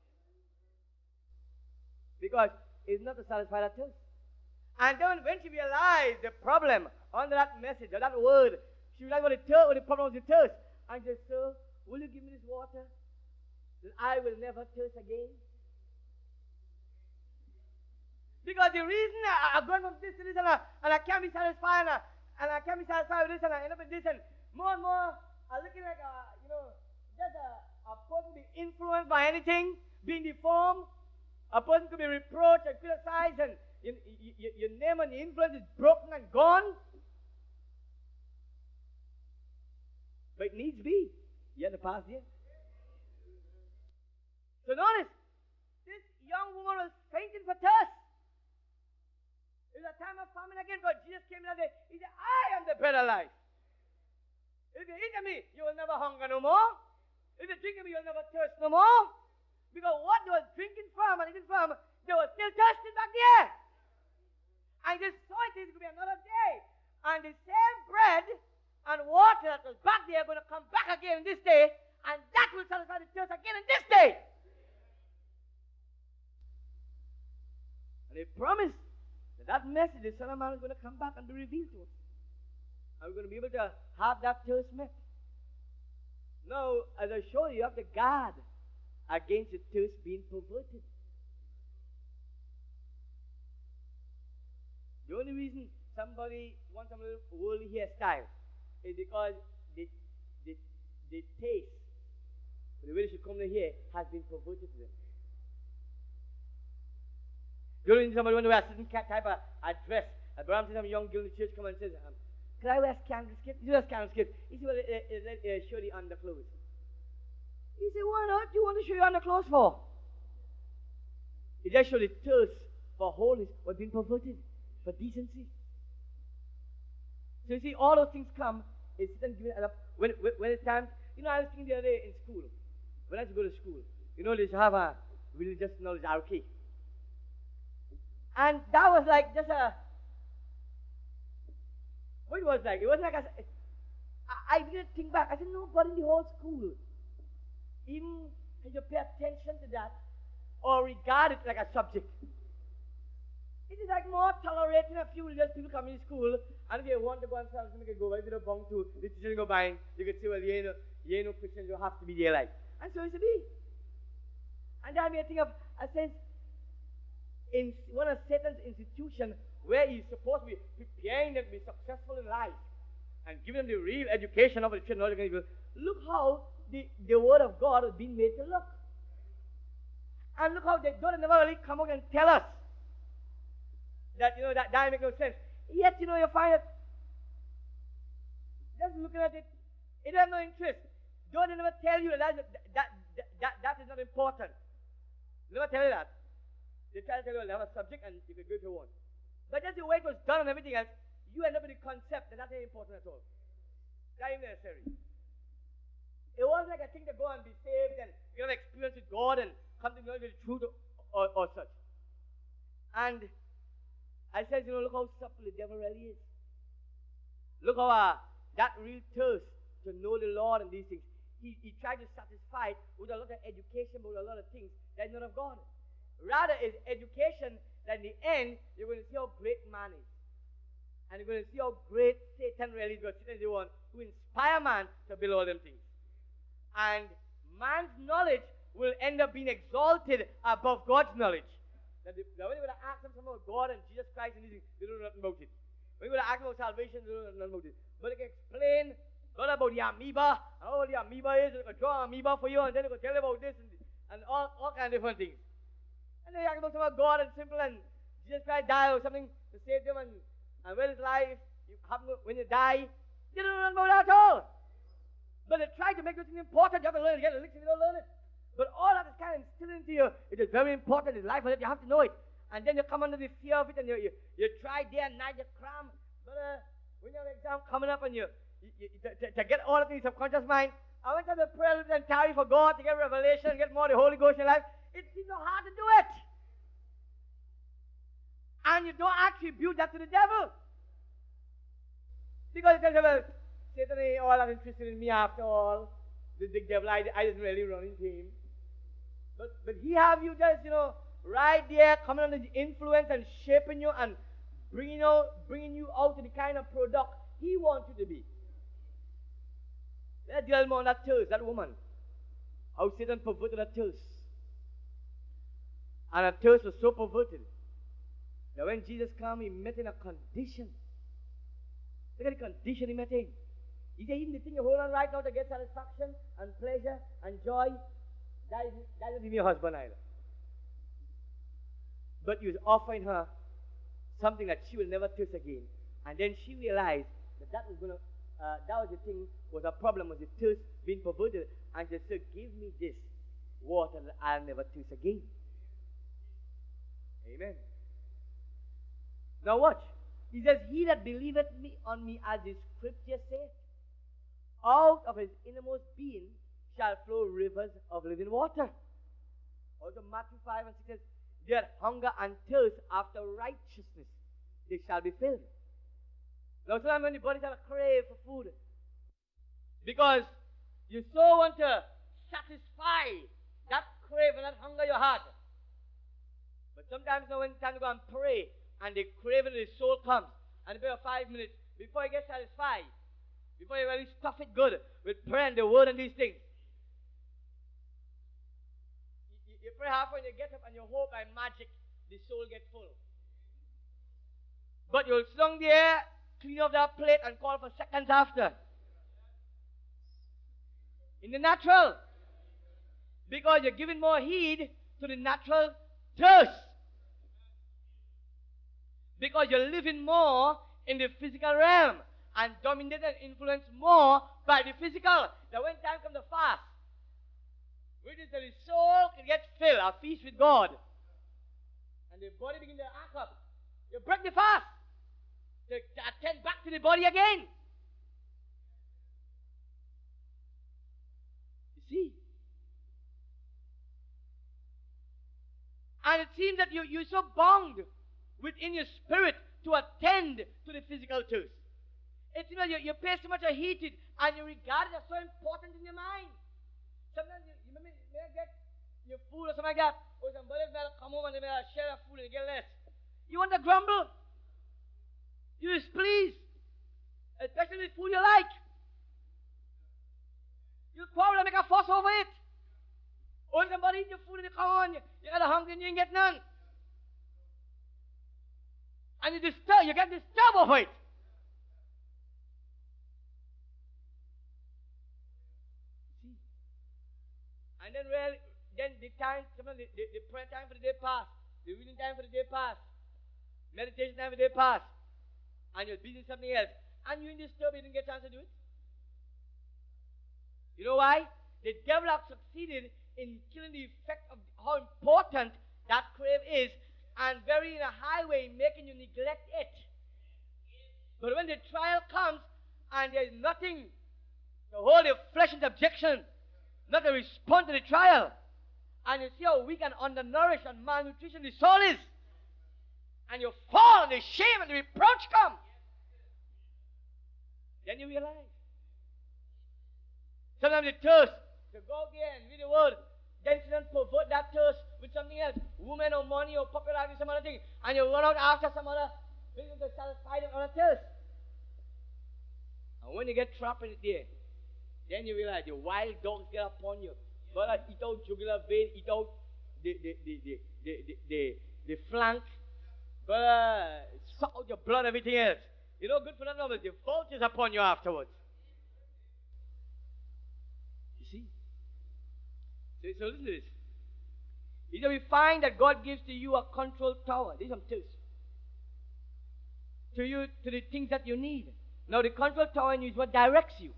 Because it's not to satisfy that thirst. And then when she realized the problem under that message or that word, she realized what the, thirst, what the problem was with thirst. And she said, sir, will you give me this water? That I will never thirst again. Because the reason I, I'm going from this to this and I, and I can't be satisfied and I, and I can't be satisfied with this and I end up with this and more and more I'm looking like a, you know, just a, a person being influenced by anything, being deformed. A person could be reproached and criticized and your, your, your name and your influence is broken and gone. But it needs be. You have the past year. So notice, this young woman was fainting for thirst. It was a time of famine again, because Jesus came that day. He said, I am the bread of life. If you eat of me, you will never hunger no more. If you drink of me, you'll never thirst no more. Because what they were drinking from and eating from, they were still thirsty back there. And they saw it is going to be another day. And the same bread and water that was back there are going to come back again this day. And that will satisfy the thirst again in this day. And they promised that that message, the Son of Man, is going to come back and be revealed to us. And we're going to be able to have that thirst met. Now, as I showed you, you have to guard against the thirst being perverted. The only reason somebody wants some little worldly hairstyle is because the, the, the taste, the way they should come to here, has been perverted to them. The only reason somebody wants to wear a certain type of a dress, a Abraham says some young girl in the church come and says, um, can I wear a scandal skirt? You wear a scandal skirt. He said, well, uh, uh, uh, show the underclothes. He said, why not? You want to show your underclothes for? He just showed the thirst for holiness was being perverted, for decency. So you see, all those things come, it's then given up. When, when, when it's time, you know, I was thinking the other day in school, when I used to go to school, you know, they used to have a religious knowledge, R K. And that was like just a, what it was like? It was like a, I, I didn't think back. I said, nobody in the whole school even had to pay attention to that or regard it like a subject. It is like more tolerating a few religious people coming to school, and if you want to go and serve, you can go by, if you don't bong to, the teacher go by, you can say, well, you ain't no, you ain't no Christians, you have to be there like. And so it should be. And that made me think of, I said, in one of Satan's institutions, where he's supposed to be preparing them to be successful in life and giving them the real education of the children, look how the, the word of God is being made to look. And look how they don't never really come out and tell us that, you know, that that makes no sense. Yet, you know, you find it, just looking at it, it has no interest. Don't they never tell you that that, that, that, that, that is not important. They never tell you that. They try to tell you, well, they have a subject and you can go if you want. But just the way it was done and everything else, you end up with the concept that that ain't important at all. That ain't necessary. It wasn't like a thing to go and be saved and you know experience with God and come to know the truth or, or, or such. And I said, you know, look how supple the devil really is. Look how uh, that real thirst to know the Lord and these things. He, he tried to satisfy it with a lot of education, but with a lot of things that is not of God. Rather, is education that in the end, you're going to see how great man is. And you're going to see how great Satan really is, because Satan is the one who inspires man to build all them things. And man's knowledge will end up being exalted above God's knowledge. That the, when you're going to ask them about God and Jesus Christ and these things, they don't know nothing about it. When you're going to ask them about salvation, they don't know nothing about it. But they can explain all about the amoeba, and how the amoeba is, and they can draw an amoeba for you, and then they can tell you about this, and, and all, all kinds of different things. And then you ask about something about God and simple, and Jesus Christ died or something to save them, and, and when his life, you happen when you die, they don't know about that at all. But they try to make this thing important. You have to learn it. Get a elixir, you don't learn it. But all that is kind of instilled into you. It is very important. It's life, but you have to know it. And then you come under the fear of it, and you you, you try day and night, you cram. But uh, when you have an exam coming up, and you, you, you to, to, to get all of the subconscious mind, I went to the prayer and tarry for God to get revelation, get more of the Holy Ghost in your life. It seems so hard to do it. And you don't attribute that to the devil. Because it tells you, well, Satan ain't all that interested in me after all. The, the devil, I, I didn't really run into him. But, but he have you just, you know, right there, coming under the influence and shaping you and bringing out, bringing you out to the kind of product he wants you to be. Let's deal more on that thirst, that woman. How Satan perverted that thirst. And that thirst was so perverted that when Jesus came, he met in a condition. Look at the condition he met in. He said, even the thing you hold on right now to get satisfaction and pleasure and joy, that is, that doesn't give me a husband either. But he was offering her something that she will never thirst again. And then she realized that that was going to, uh, that was the thing, was a problem, was the thirst being perverted. And she said, give me this water that I'll never thirst again. Amen. Now watch. He says, he that believeth me on me, as the scripture saith, out of his innermost being shall flow rivers of living water. Also Matthew five and six says, their hunger and thirst after righteousness, they shall be filled. Now sometimes when the body have a crave for food, because you so want to satisfy that crave and that hunger you had. But sometimes now when it's time to go and pray, and the craving of the soul comes, and about five minutes before you get satisfied, before you really stuff it good with prayer and the word and these things, you, you pray halfway and you get up and you hope by magic the soul gets full. But you'll slung there, clean up that plate and call for seconds after. In the natural. Because you're giving more heed to the natural thirst. Because you're living more in the physical realm and dominated and influenced more by the physical. That when time comes to fast, which is that the soul can get filled, a feast with God, and the body begins to act up, you break the fast to, to attend back to the body again. You see? And it seems that you, you're so bound within your spirit to attend to the physical thirst. It seems that you, you pay so much a heed to it and you regard it as so important in your mind. Sometimes you, you may, may get your food or something like that, or somebody will come home and they may share their food and get less. You want to grumble. You're displeased, especially with food you like. You quarrel and make a fuss over it. Or somebody eat your food and you come on, you, you got a hungry and you ain't get none. And you disturb, you get disturbed over it. See? And then well, then the time, the, the, the prayer time for the day pass, the reading time for the day pass, meditation time for the day pass, and you're busy with something else, and you disturbed, you didn't get a chance to do it. You know why? The devil has succeeded in killing the effect of how important that crave is, and very in a highway making you neglect it. But when the trial comes and there is nothing to hold your flesh in subjection, not to respond to the trial, and you see how weak and undernourished and malnutrition the soul is, and you fall and the shame and the reproach come, then you realize. Sometimes the thirst to go out there and read the word, then you don't pervert that thirst with something else, woman or money or popularity, some other thing, and you run out after some other business to satisfy them other thirst. And when you get trapped in it there, then you realize the wild dogs get upon you. Brother, eat out jugular vein, eat out the the the the the, the, the, the flank, brother, suck out your blood, everything else. You know, good for nothing, but the vultures upon you afterwards. So, so listen to this. He said, we find that God gives to you a control tower. These are some tips. To you, to the things that you need. Now, the control tower in you is what directs you.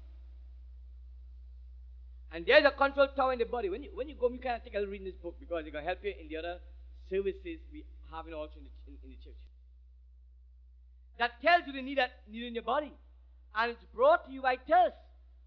And there's a control tower in the body. When you, when you go, you kind of take a read in this book because it's going to help you in the other services we have in also in the, in, in the church. That tells you the need that need in your body. And it's brought to you by thirst.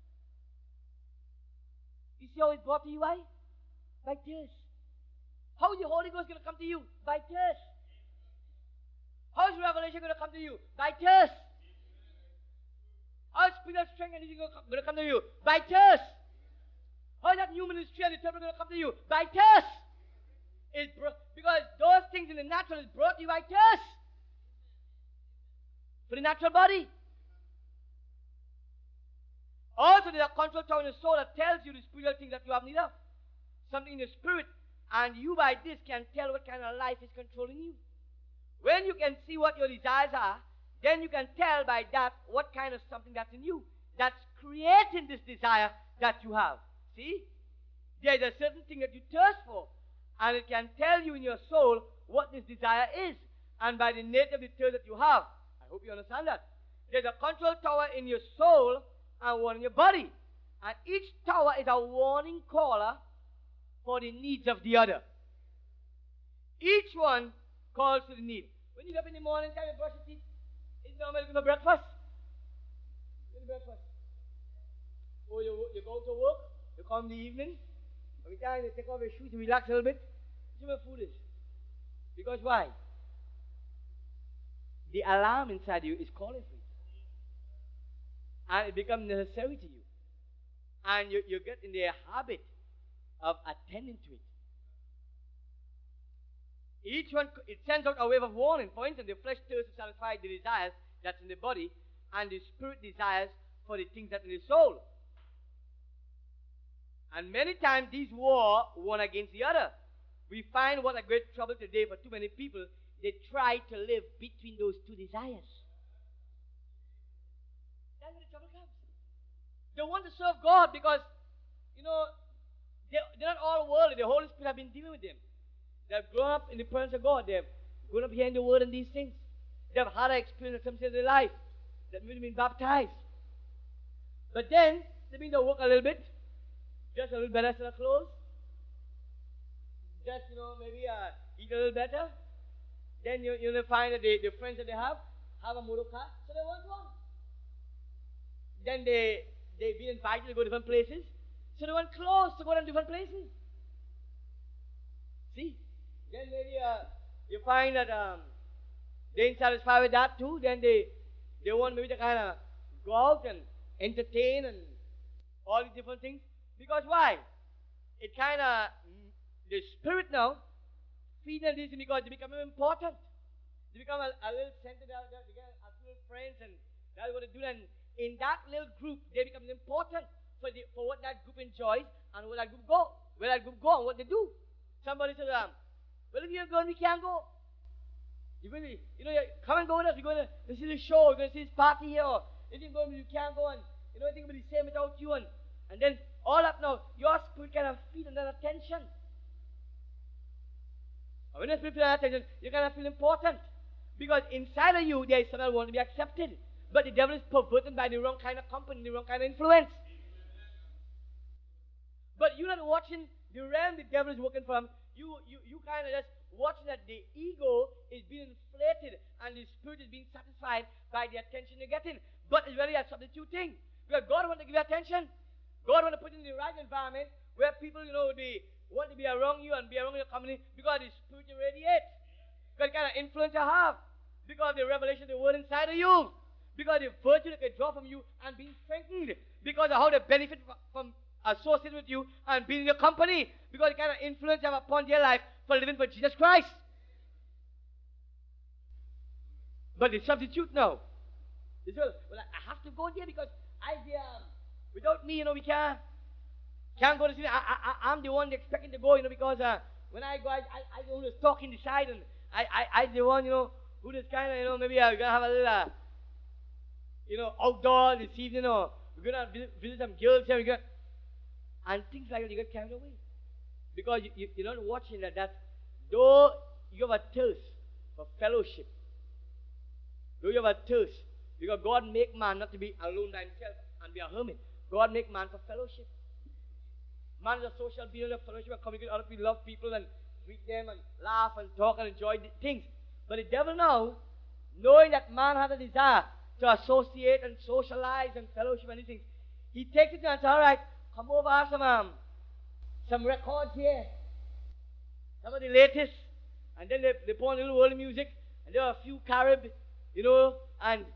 You see how it's brought to you by? By thirst. How is the Holy Ghost going to come to you? By thirst. How is revelation going to come to you? By thirst. How is spiritual strength and anything going to come to you? By thirst. How is that new ministry and the temple going to come to you? By thirst. It's bro- because those things in the natural is brought to you by thirst. For the natural body. Also, there's a control tower in the soul that tells you the spiritual things that you have need of. Something in your spirit. And you by this can tell what kind of life is controlling you. When you can see what your desires are, then you can tell by that what kind of something that's in you. That's creating this desire that you have. See? There's a certain thing that you thirst for. And it can tell you in your soul what this desire is. And by the nature of the thirst that you have, I hope you understand that. There's a control tower in your soul and one in your body. And each tower is a warning caller for the needs of the other. Each one calls to the need. When you get up in the morning time and brush your teeth, it's normal for breakfast. What is breakfast? Or you, you go to work, you come in the evening, every time you take off your shoes, you relax a little bit. You know what food is? Because why? The alarm inside you is calling for you. And it becomes necessary to you. And you, you get in the habit of attending to it. Each one, it sends out a wave of warning. For instance, the flesh thirsts to satisfy the desires that's in the body, and the spirit desires for the things that are in the soul. And many times these war one against the other. We find what a great trouble today for too many people. They try to live between those two desires. That's where the trouble comes. They want to serve God because, you know, they're, they're not all worldly. The Holy Spirit has been dealing with them. They've grown up in the presence of God. They've grown up hearing the word and these things. They've had an experience at some stage of their life. They've even been baptized. But then, they begin to work a little bit. Just a little better set of clothes. Just, you know, maybe uh, eat a little better. Then you, you'll find that they, the friends that they have have a motor car. So they want one. Then they, they be invited to go to different places. So they want clothes to go to different places. See? Then maybe uh, you find that um, they ain't satisfied with that too. Then they, they want maybe to kind of go out and entertain and all these different things. Because why? It kind of, the spirit now, feeding on these things because they become important. They become a, a little center, they get a few friends and that's what they do. And in that little group, they become important for, the, for what that group enjoys and where that group go, where that group go and what they do. Somebody says, um, well, if you're going, we can't go. You're going to, you know, come and go with us. We're going to, to see the show. We're going to see this party here. Or if you're going, you can't go. And, you know, everything will be the same without you. And, and then all up now, your spirit kind of feed on that attention. And when you feel that attention, you kind of feel important. Because inside of you, there is something that wants to be accepted. But the devil is perverted by the wrong kind of company, the wrong kind of influence. But you're not watching the realm the devil is working from. You, you, you kind of just watching that the ego is being inflated and the spirit is being satisfied by the attention you're getting. But it's really a substitute thing. Because God wants to give you attention. God wants to put you in the right environment where people, you know, they want to be around you and be around your company because the spirit you radiate. Because the kind of influence you have. Because of the revelation of the word inside of you. Because of the virtue that can draw from you and being strengthened. Because of how they benefit from associating with you and being in your company. Because the kind of influence you have upon their life for living for Jesus Christ. But the substitute now. They say, well, I have to go there because I, um, without me, you know, we can't, can't go to see. I, I, I'm the one expecting to go, you know, because uh, when I go, I, I, I the one who's talking the side, and I, I, I the one, you know, who is kind of, you know, maybe uh, we're going to have a little, uh, you know, outdoor this evening, or we're going to visit, visit some girls here, we're gonna, and things like that, you get carried away. Because you, you, you're not watching that, that though you have a thirst for fellowship, though you have a thirst, because God make man not to be alone by himself and be a hermit. God make man for fellowship. Man is a social being of fellowship and communicate with other people, love people and greet them and laugh and talk and enjoy things. But the devil now, knowing that man has a desire to associate and socialize and fellowship and these things, he takes it and says, all right, come over, have some, um, some records here. Some of the latest. And then they, they put on a little world music. And there are a few Carib, you know, and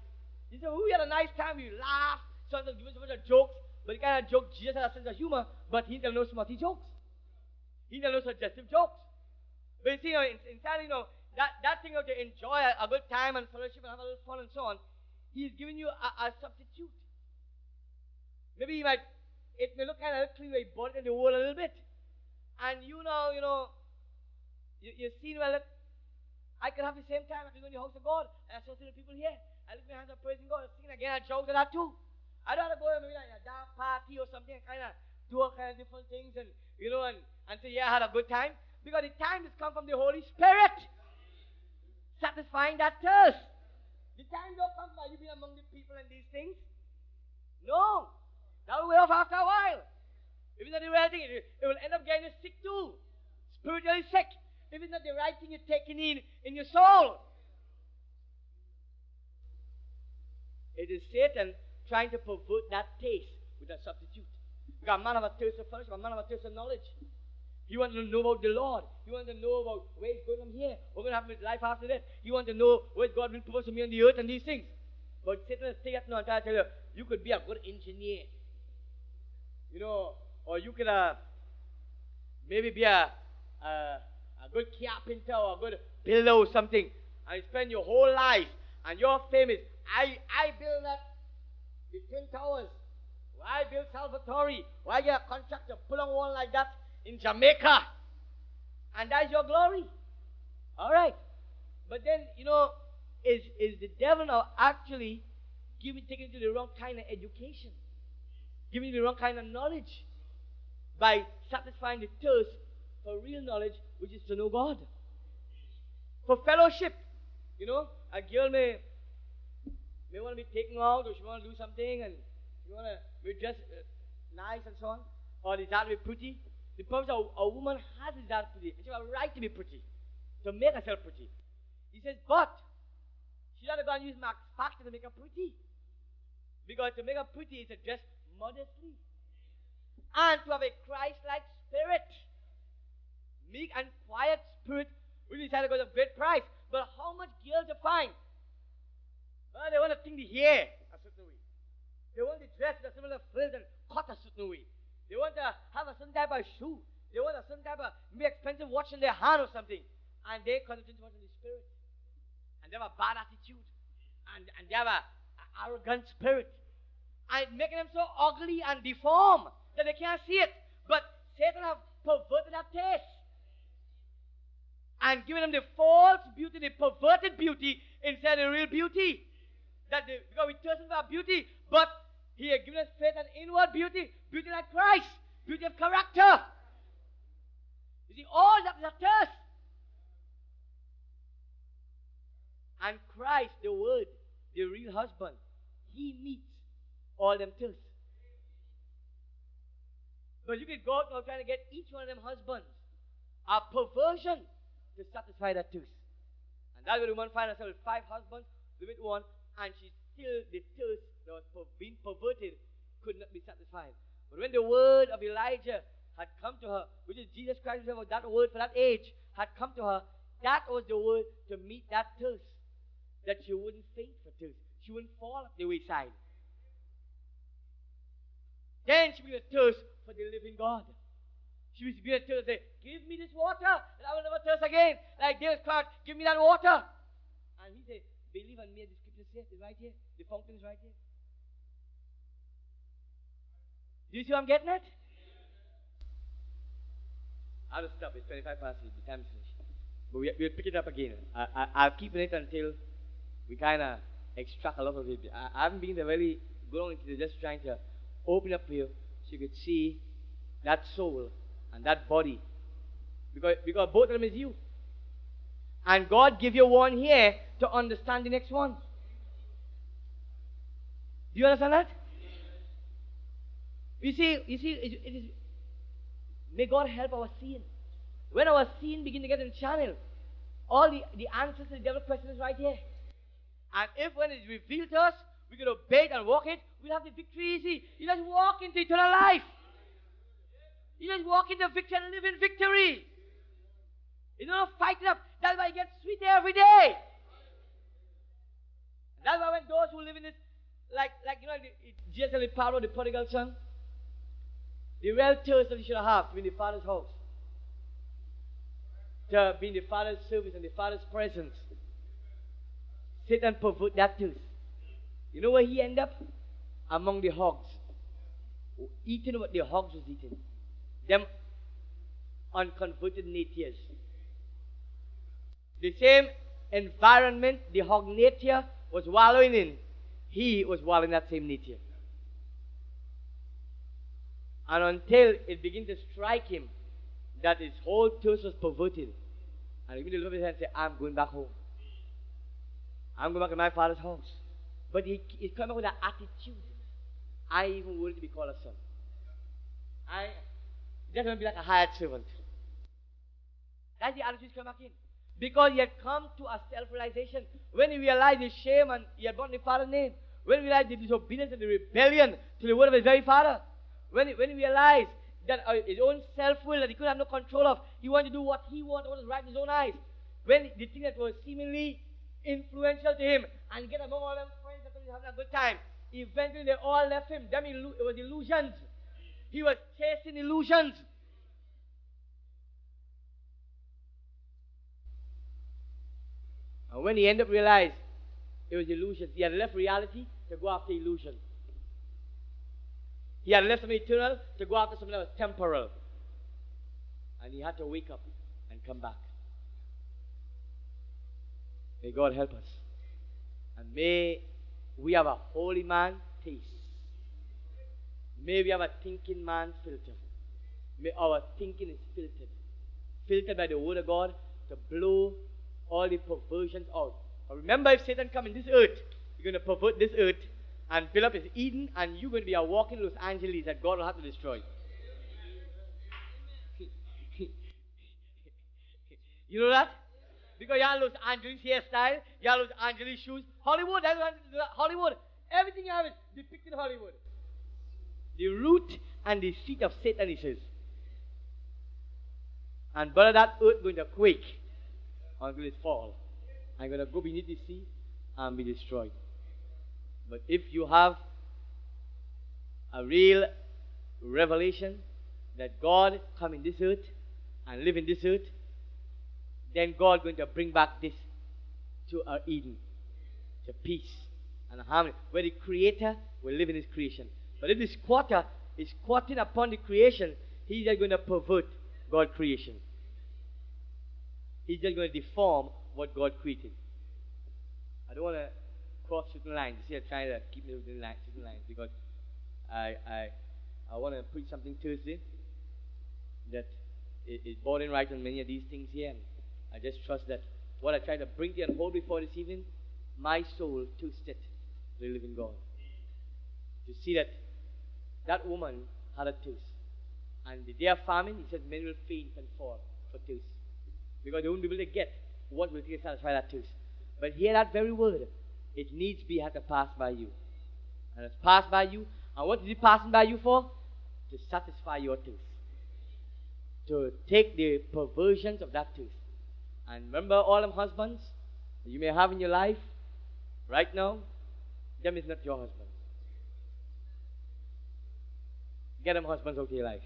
You say, oh, we had a nice time, we laughed, sometimes give us a bunch of jokes, but the kind of joke, Jesus has a sense of humor, but he never knows smutty jokes. He never knows suggestive jokes. But you see, you know, inside, you know, that, that thing of to enjoy a, a good time and fellowship and have a little fun and so on, he's giving you a, a substitute. Maybe he might, it may look kind of clean, he bought it in the world a little bit. And you know, you know, you, you've seen, well, look, I could have the same time, I could go in the house of God, and associate with people here. I lift my hands up praising God, singing again, I joke with that too. I don't have to go maybe like a dark party or something, kind of do all kind of different things, and, you know, and, and say, yeah, I had a good time. Because the time has come from the Holy Spirit, satisfying that thirst. The time don't come from you being among the people and these things. No. That will wear off after a while. If it's not the right thing, it, it will end up getting you sick too. Spiritually sick. If it's not the right thing you're taking in in your soul. It is Satan trying to pervert that taste with a substitute. Because a man have a thirst of fellowship, a man have a thirst of knowledge. He wants to know about the Lord. He wants to know about where he's going from here. What's going to happen with life after that. He wants to know what God will purpose for me on the earth and these things. But Satan will take it now and try to tell you, you could be a good engineer. You know, or you could uh, maybe be a, a, a good carpenter or a good builder or something. And spend your whole life. And your fame is, I, I build that, the Twin Towers. Or I build Salvatore. Or I get a contract to put on one like that in Jamaica. And that's your glory. All right. But then, you know, is, is the devil now actually giving, taking you to the wrong kind of education? Giving you the wrong kind of knowledge? By satisfying the thirst for real knowledge, which is to know God. For fellowship. You know, a girl may, may want to be taken out, or she want to do something, and she want to be dressed uh, nice and so on, or desire to be pretty. The purpose of a woman has a desire to be pretty. She has a right to be pretty, to make herself pretty. He says, but she doesn't go and use Max Factor to make her pretty. Because to make her pretty is to dress modestly. And to have a Christ-like spirit. Meek and quiet spirit, which is a great price. But how much girls you find? Well, they want to think the hair a certain way. They want to dress with a similar frills and cut a certain way. They want to have a certain type of shoe. They want a certain type of maybe expensive watch in their hand or something. And they concentrate on the spirit. And they have a bad attitude. And, and they have an arrogant spirit. And it's making them so ugly and deformed that they can't see it. But Satan have perverted that taste. And giving them the false beauty, the perverted beauty instead of the real beauty. That they, because we thirsting for beauty, but He has given us faith and inward beauty, beauty like Christ, beauty of character. You see, all that is a thirst. And Christ, the Word, the real husband, He meets all them thirsts. But you can go out now trying to get each one of them husbands a perversion to satisfy that thirst. And that's where the woman finds herself with five husbands, live with one, and she still, the thirst that was per- being perverted could not be satisfied. But when the word of Elijah had come to her, which is Jesus Christ himself, that word for that age had come to her, that was the word to meet that thirst. That she wouldn't faint for thirst. She wouldn't fall off the wayside. Then she began to thirst for the living God. She was being to say, give me this water, and I will never thirst again. Like David cried, give me that water. And he said, believe on me, the scripture says it's right here. The fountain is right here. Do you see what I'm getting at? I'll just stop. It's twenty-five past eight. The time is finished. But we, we'll pick it up again. I, I, I'll keep it until we kind of extract a lot of it. I, I haven't been there very good on it. Just trying to open up for you so you could see that soul and that body. Because, because both of them is you. And God give you one here to understand the next one. Do you understand that? You see, you see, it, it is, may God help our seeing. When our seeing begin to get in channel, all the, the answers to the devil's question is right here. And if when it's revealed to us, we can obey it and walk it, we'll have the victory easy. You just walk into eternal life. You just walk into victory and live in victory. You don't fight it up. That's why you get sweeter every day. And That's why when those who live in this, like, like you know, the- it- Jesus and the parable of the prodigal son, the real thirst that you should have to be in the Father's house, to be in the Father's service and the Father's presence, Satan pervert that thirst. You know where he end up? Among the hogs, eating what the hogs was eating. Them unconverted natives. The same environment the hog nature was wallowing in, he was wallowing in that same nature. And until it began to strike him that his whole thirst was perverted, and he began to look at his hand and say, I'm going back home. I'm going back to my father's house. But he, he came up with an attitude. I even worthy to be called a son. I just want to be like a hired servant. That's the attitude he came back in. Because he had come to a self-realization. When he realized his shame and he had brought the father's name. When he realized the disobedience and the rebellion to the word of his very father. When he, when he realized that uh, his own self-will that he couldn't have no control of. He wanted to do what he wanted, what was right in his own eyes. When the thing that was seemingly influential to him and get among all them friends that he was having a good time. Eventually they all left him. Them illu- it was illusions. He was chasing illusions. And when he ended up realized it was illusions, he had left reality to go after illusion. He had left something eternal to go after something that was temporal. And he had to wake up and come back. May God help us. And may we have a holy man taste. May we have a thinking man filter. May our thinking is filtered. Filtered by the word of God to blow all the perversions out. But remember, if Satan come in this earth, you're going to pervert this earth and build up his Eden, and you're going to be a walking Los Angeles that God will have to destroy. You know that? Because you have Los Angeles hairstyle, you have Los Angeles shoes. Hollywood, that's what, Hollywood. Everything you have is depicted in Hollywood. The root and the seat of Satan, he says. And brother, that earth going to quake until it fall. I'm going to go beneath the sea and be destroyed. But if you have a real revelation that God come in this earth and live in this earth, then God going to bring back this to our Eden, to peace and harmony, where the Creator will live in His creation. But if the squatter is squatting upon the creation, he's just going to pervert God's creation. He's just going to deform what God created. I don't want to cross certain lines. You see, I'm trying to keep me within lines, certain lines, because I I I want to preach something Thursday that is born right on many of these things here. And I just trust that what I try to bring to you and hold before this evening, my soul thirsted to the living God. To see that that woman had a thirst. And the day of famine, he said, many will faint and fall for thirst. Because they won't be able to get what will take to satisfy that thirst. But hear that very word. It needs be had to pass by you. And it's passed by you. And what is it passing by you for? To satisfy your thirst. To take the perversions of that thirst. And remember all them husbands that you may have in your life right now, them is not your husband. Get them husbands out of your life.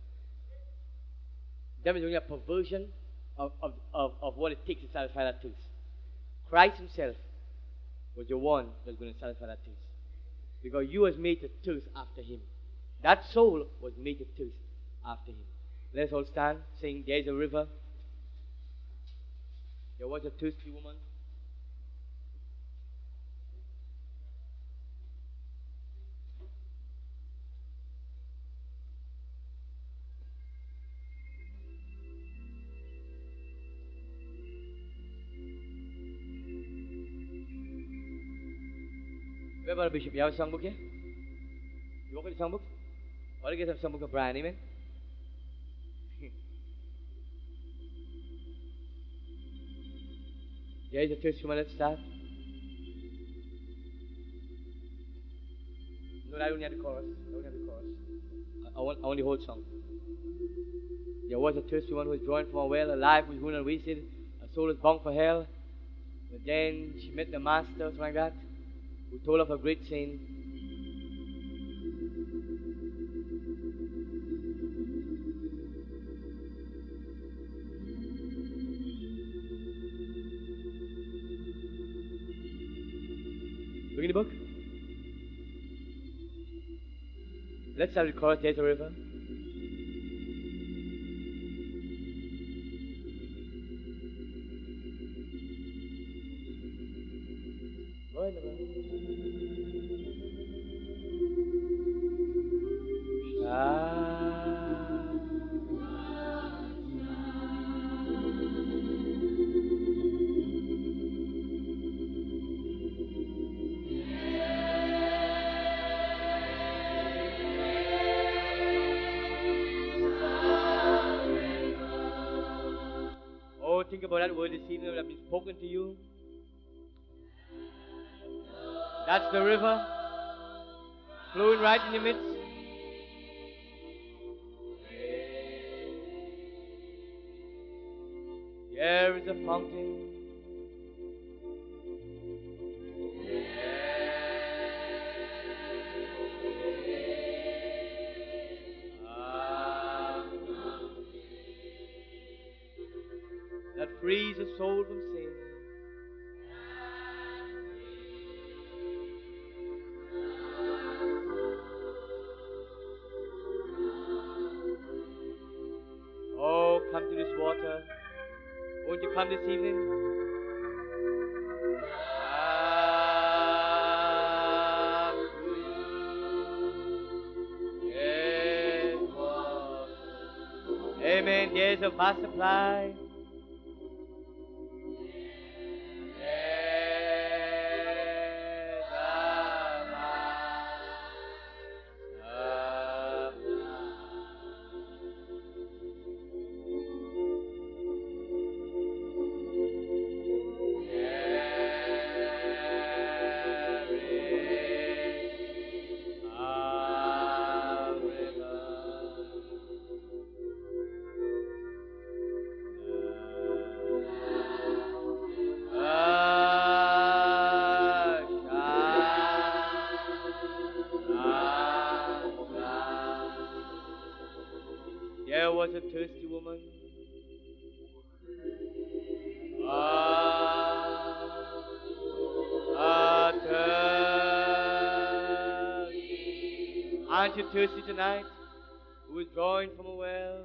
Them is only a perversion of, of, of, of what it takes to satisfy that thirst. Christ himself was the one that's going to satisfy that thirst. Because you was made to thirst after him. That soul was made to thirst after him. Let's all stand, saying, there is a river. There was a thirsty woman. Where about Bishop? You have a songbook here? You walk with the songbook? Why do you guys have a songbook of Brian? Amen? There is a thirsty woman. Let's start. No, I don't have the chorus. I don't have the chorus. I, I, want, I want the whole song. There was a thirsty one who was drawing from a well, a life was ruined and wasted, a soul is bound for hell. But then she met the master, something like that. who told of her great sin. Look in the book. Let's have it chorus, there's a river. Go ahead, River. Oh, think about that word this evening that has been spoken to you. That's the river flowing right in the midst. There is a fountain. That frees a soul from sin. Oh, come to this water. Won't you come this evening? Amen. There's a vast supply. There was a thirsty woman. Ah, ah, thirsty. Aren't you thirsty tonight? Who is drawing from a well?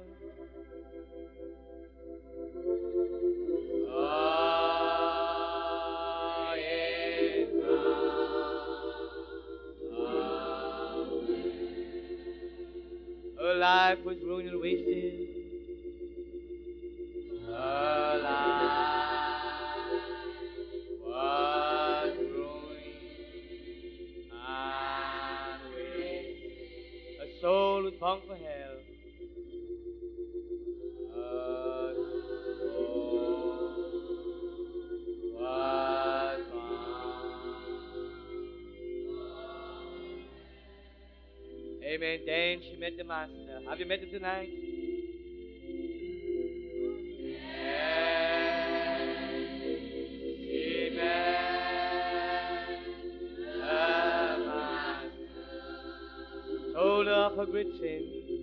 Ah, yes, her life was ruined and wasted. Her life was ruined and wasted. Her soul was bound for hell. Her soul was bound. Amen. Then she met the Master. Have you met him tonight? Yes, she met the Master. Told her of her great sin.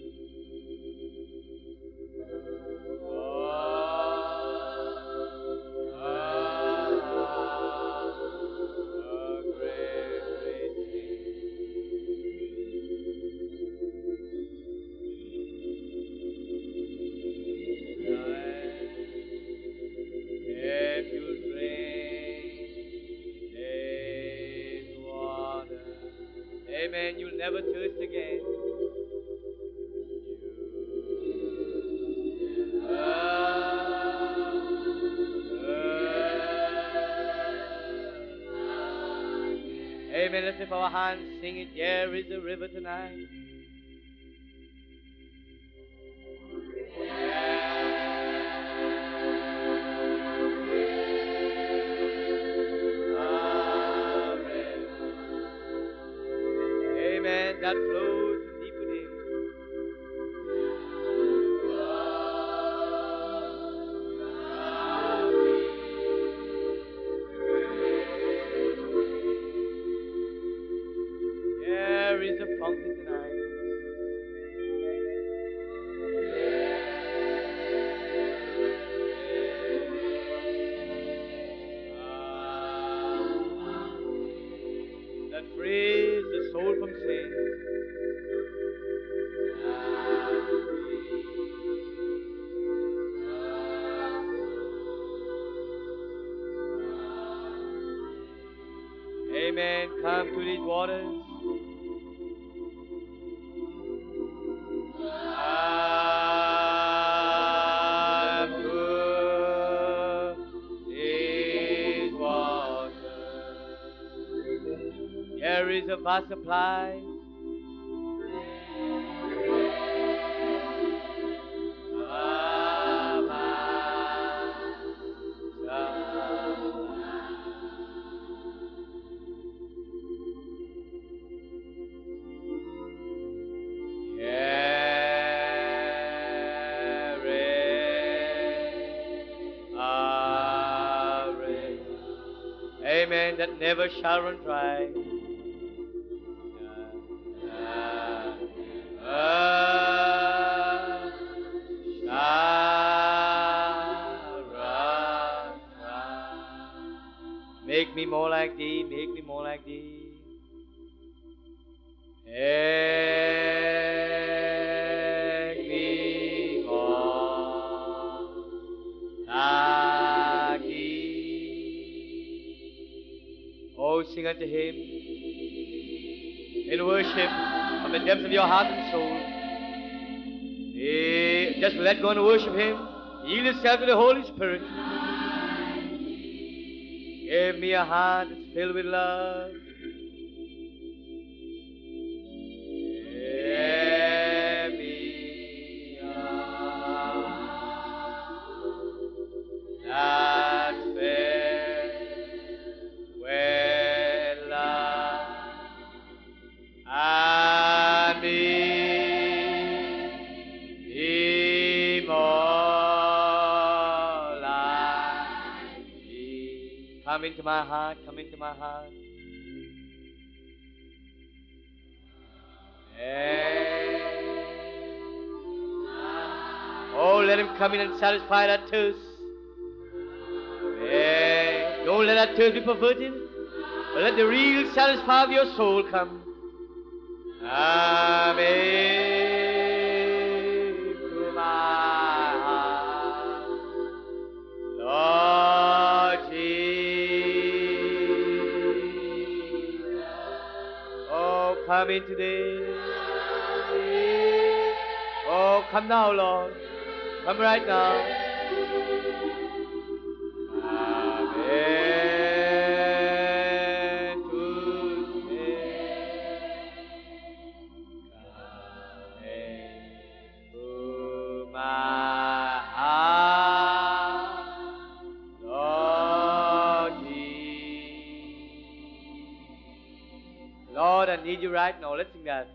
Amen. You'll never thirst again. Amen. Let's lift our hands, sing it. There is a river tonight. Amen. That flows deep within. Amen. Come to these waters. Come to these waters. There is a vast supply. Amen, that never shall run dry. Uh, uh, uh, shall run dry. Make me more like thee, make me more like thee. Make me more like thee. Oh, sing unto him in worship from the depths of your heart and soul. Eh, just let go and worship him. Yield yourself to the Holy Spirit. Give me a heart that's filled with love. Give me a heart that's filled with love. And be more like thee. Come into my heart, come into my heart. Oh, let him come in and satisfy that thirst. Eh, don't let that thirst be perverted, but let the real satisfy of your soul come. Amen. To my heart, Lord Jesus. Oh, come in today. Oh, come now, Lord. Come right now. Amen. To my heart, Lord Jesus. Lord, I need you right now. Let's sing that.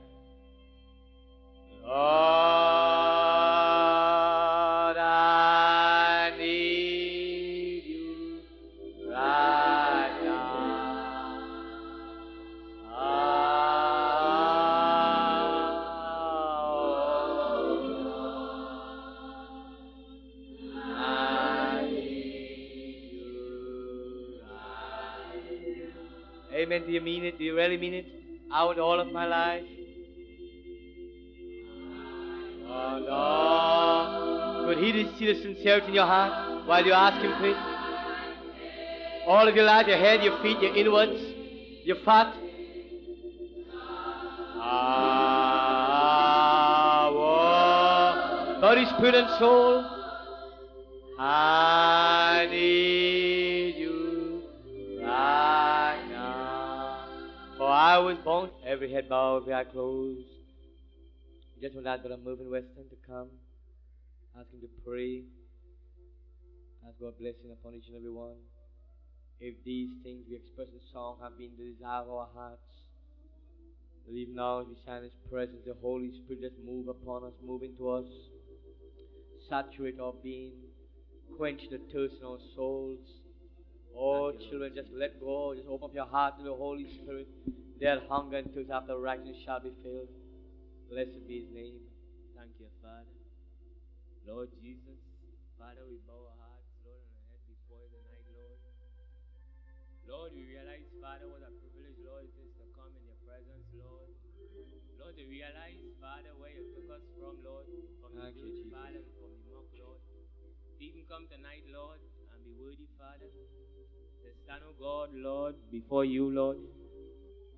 Lord, I need you right now. Oh, I need you right now. Amen. Do you mean it? Do you really mean it? Out all of my life? Oh, Lord. Could He see the sincerity in your heart while you ask Him for it? All of your life, your head, your feet, your inwards, your fat. Ah, oh, body, spirit, and soul. I need you right now. For I was born. Every head bowed, every eye closed. Just want that Brother Mervyn Weston to come. Ask him to pray. Ask God blessing upon each and every one. If these things we express in song have been the desire of our hearts, that even now as we stand in His presence, the Holy Spirit just move upon us, move into us, saturate our being, quench the thirst in our souls. Oh, children, just let go. Just open up your heart to the Holy Spirit. That hunger and thirst after righteousness shall be filled. Blessed be His name. Thank you, Father. Lord Jesus, Father, we bow our hearts, Lord, and our head before you tonight, Lord. Lord, we realize, Father, what a privilege, Lord, it is to come in your presence, Lord. Lord, we realize, Father, where you took us from, Lord, from the guilt, Father, and from the muck, Lord. To even come tonight, Lord, and be worthy, Father, to stand, O God, Lord, before you, Lord,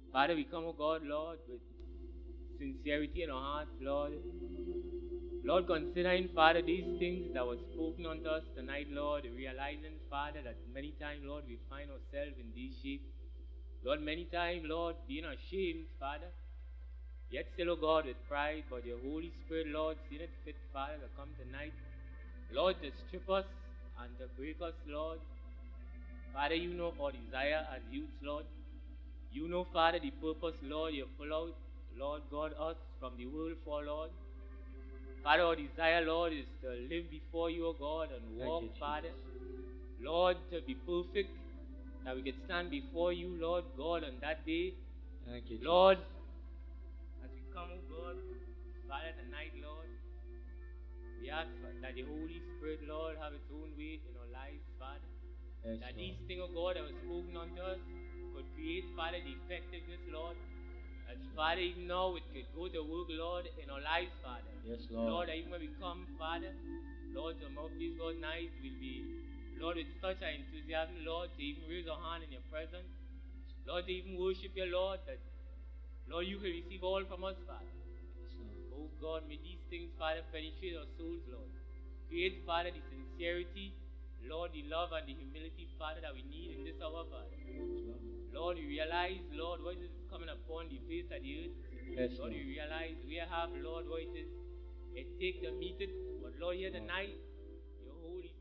Father, we come, oh God, Lord, with sincerity in our hearts, Lord. Lord, considering, Father, these things that were spoken unto us tonight, Lord, realizing, Father, that many times, Lord, we find ourselves in these shape. Lord, many times, Lord, being ashamed, Father, yet still, oh God, with pride, but your Holy Spirit, Lord, seen it fit, Father, to come tonight, Lord, to strip us and to break us, Lord. Father, you know our desire as youths, Lord. You know, Father, the purpose, Lord, you pull out, Lord God, us from the world for, Lord. Father, our desire, Lord, is to live before you, O God, and walk, you, Father. Lord, to be perfect, that we can stand before you, Lord God, on that day. Thank you, Lord, as we come, O God, Father, tonight, Lord, we ask that the Holy Spirit, Lord, have its own way in our lives, Father. Yes, that Lord. these things, O God, that were spoken unto us could create, Father, the effectiveness, Lord. As Father, even now it could go to work, Lord, in our lives, Father. Yes, Lord. Lord, even when we come, Father, Lord, to mouth these God nights will be, Lord, with such an enthusiasm, Lord, to even raise our hand in your presence. Lord, to even worship you, Lord, that, Lord, you can receive all from us, Father. Yes, Oh God, may these things, Father, penetrate our souls, Lord. Create, Father, the sincerity, Lord, the love and the humility, Father, that we need in this hour, Father. Lord, we realize, Lord, what is coming upon the face of the earth. Yes, Lord, Lord. we realize we have, Lord, what it is. It takes to meet it. But Lord, here tonight, your Holy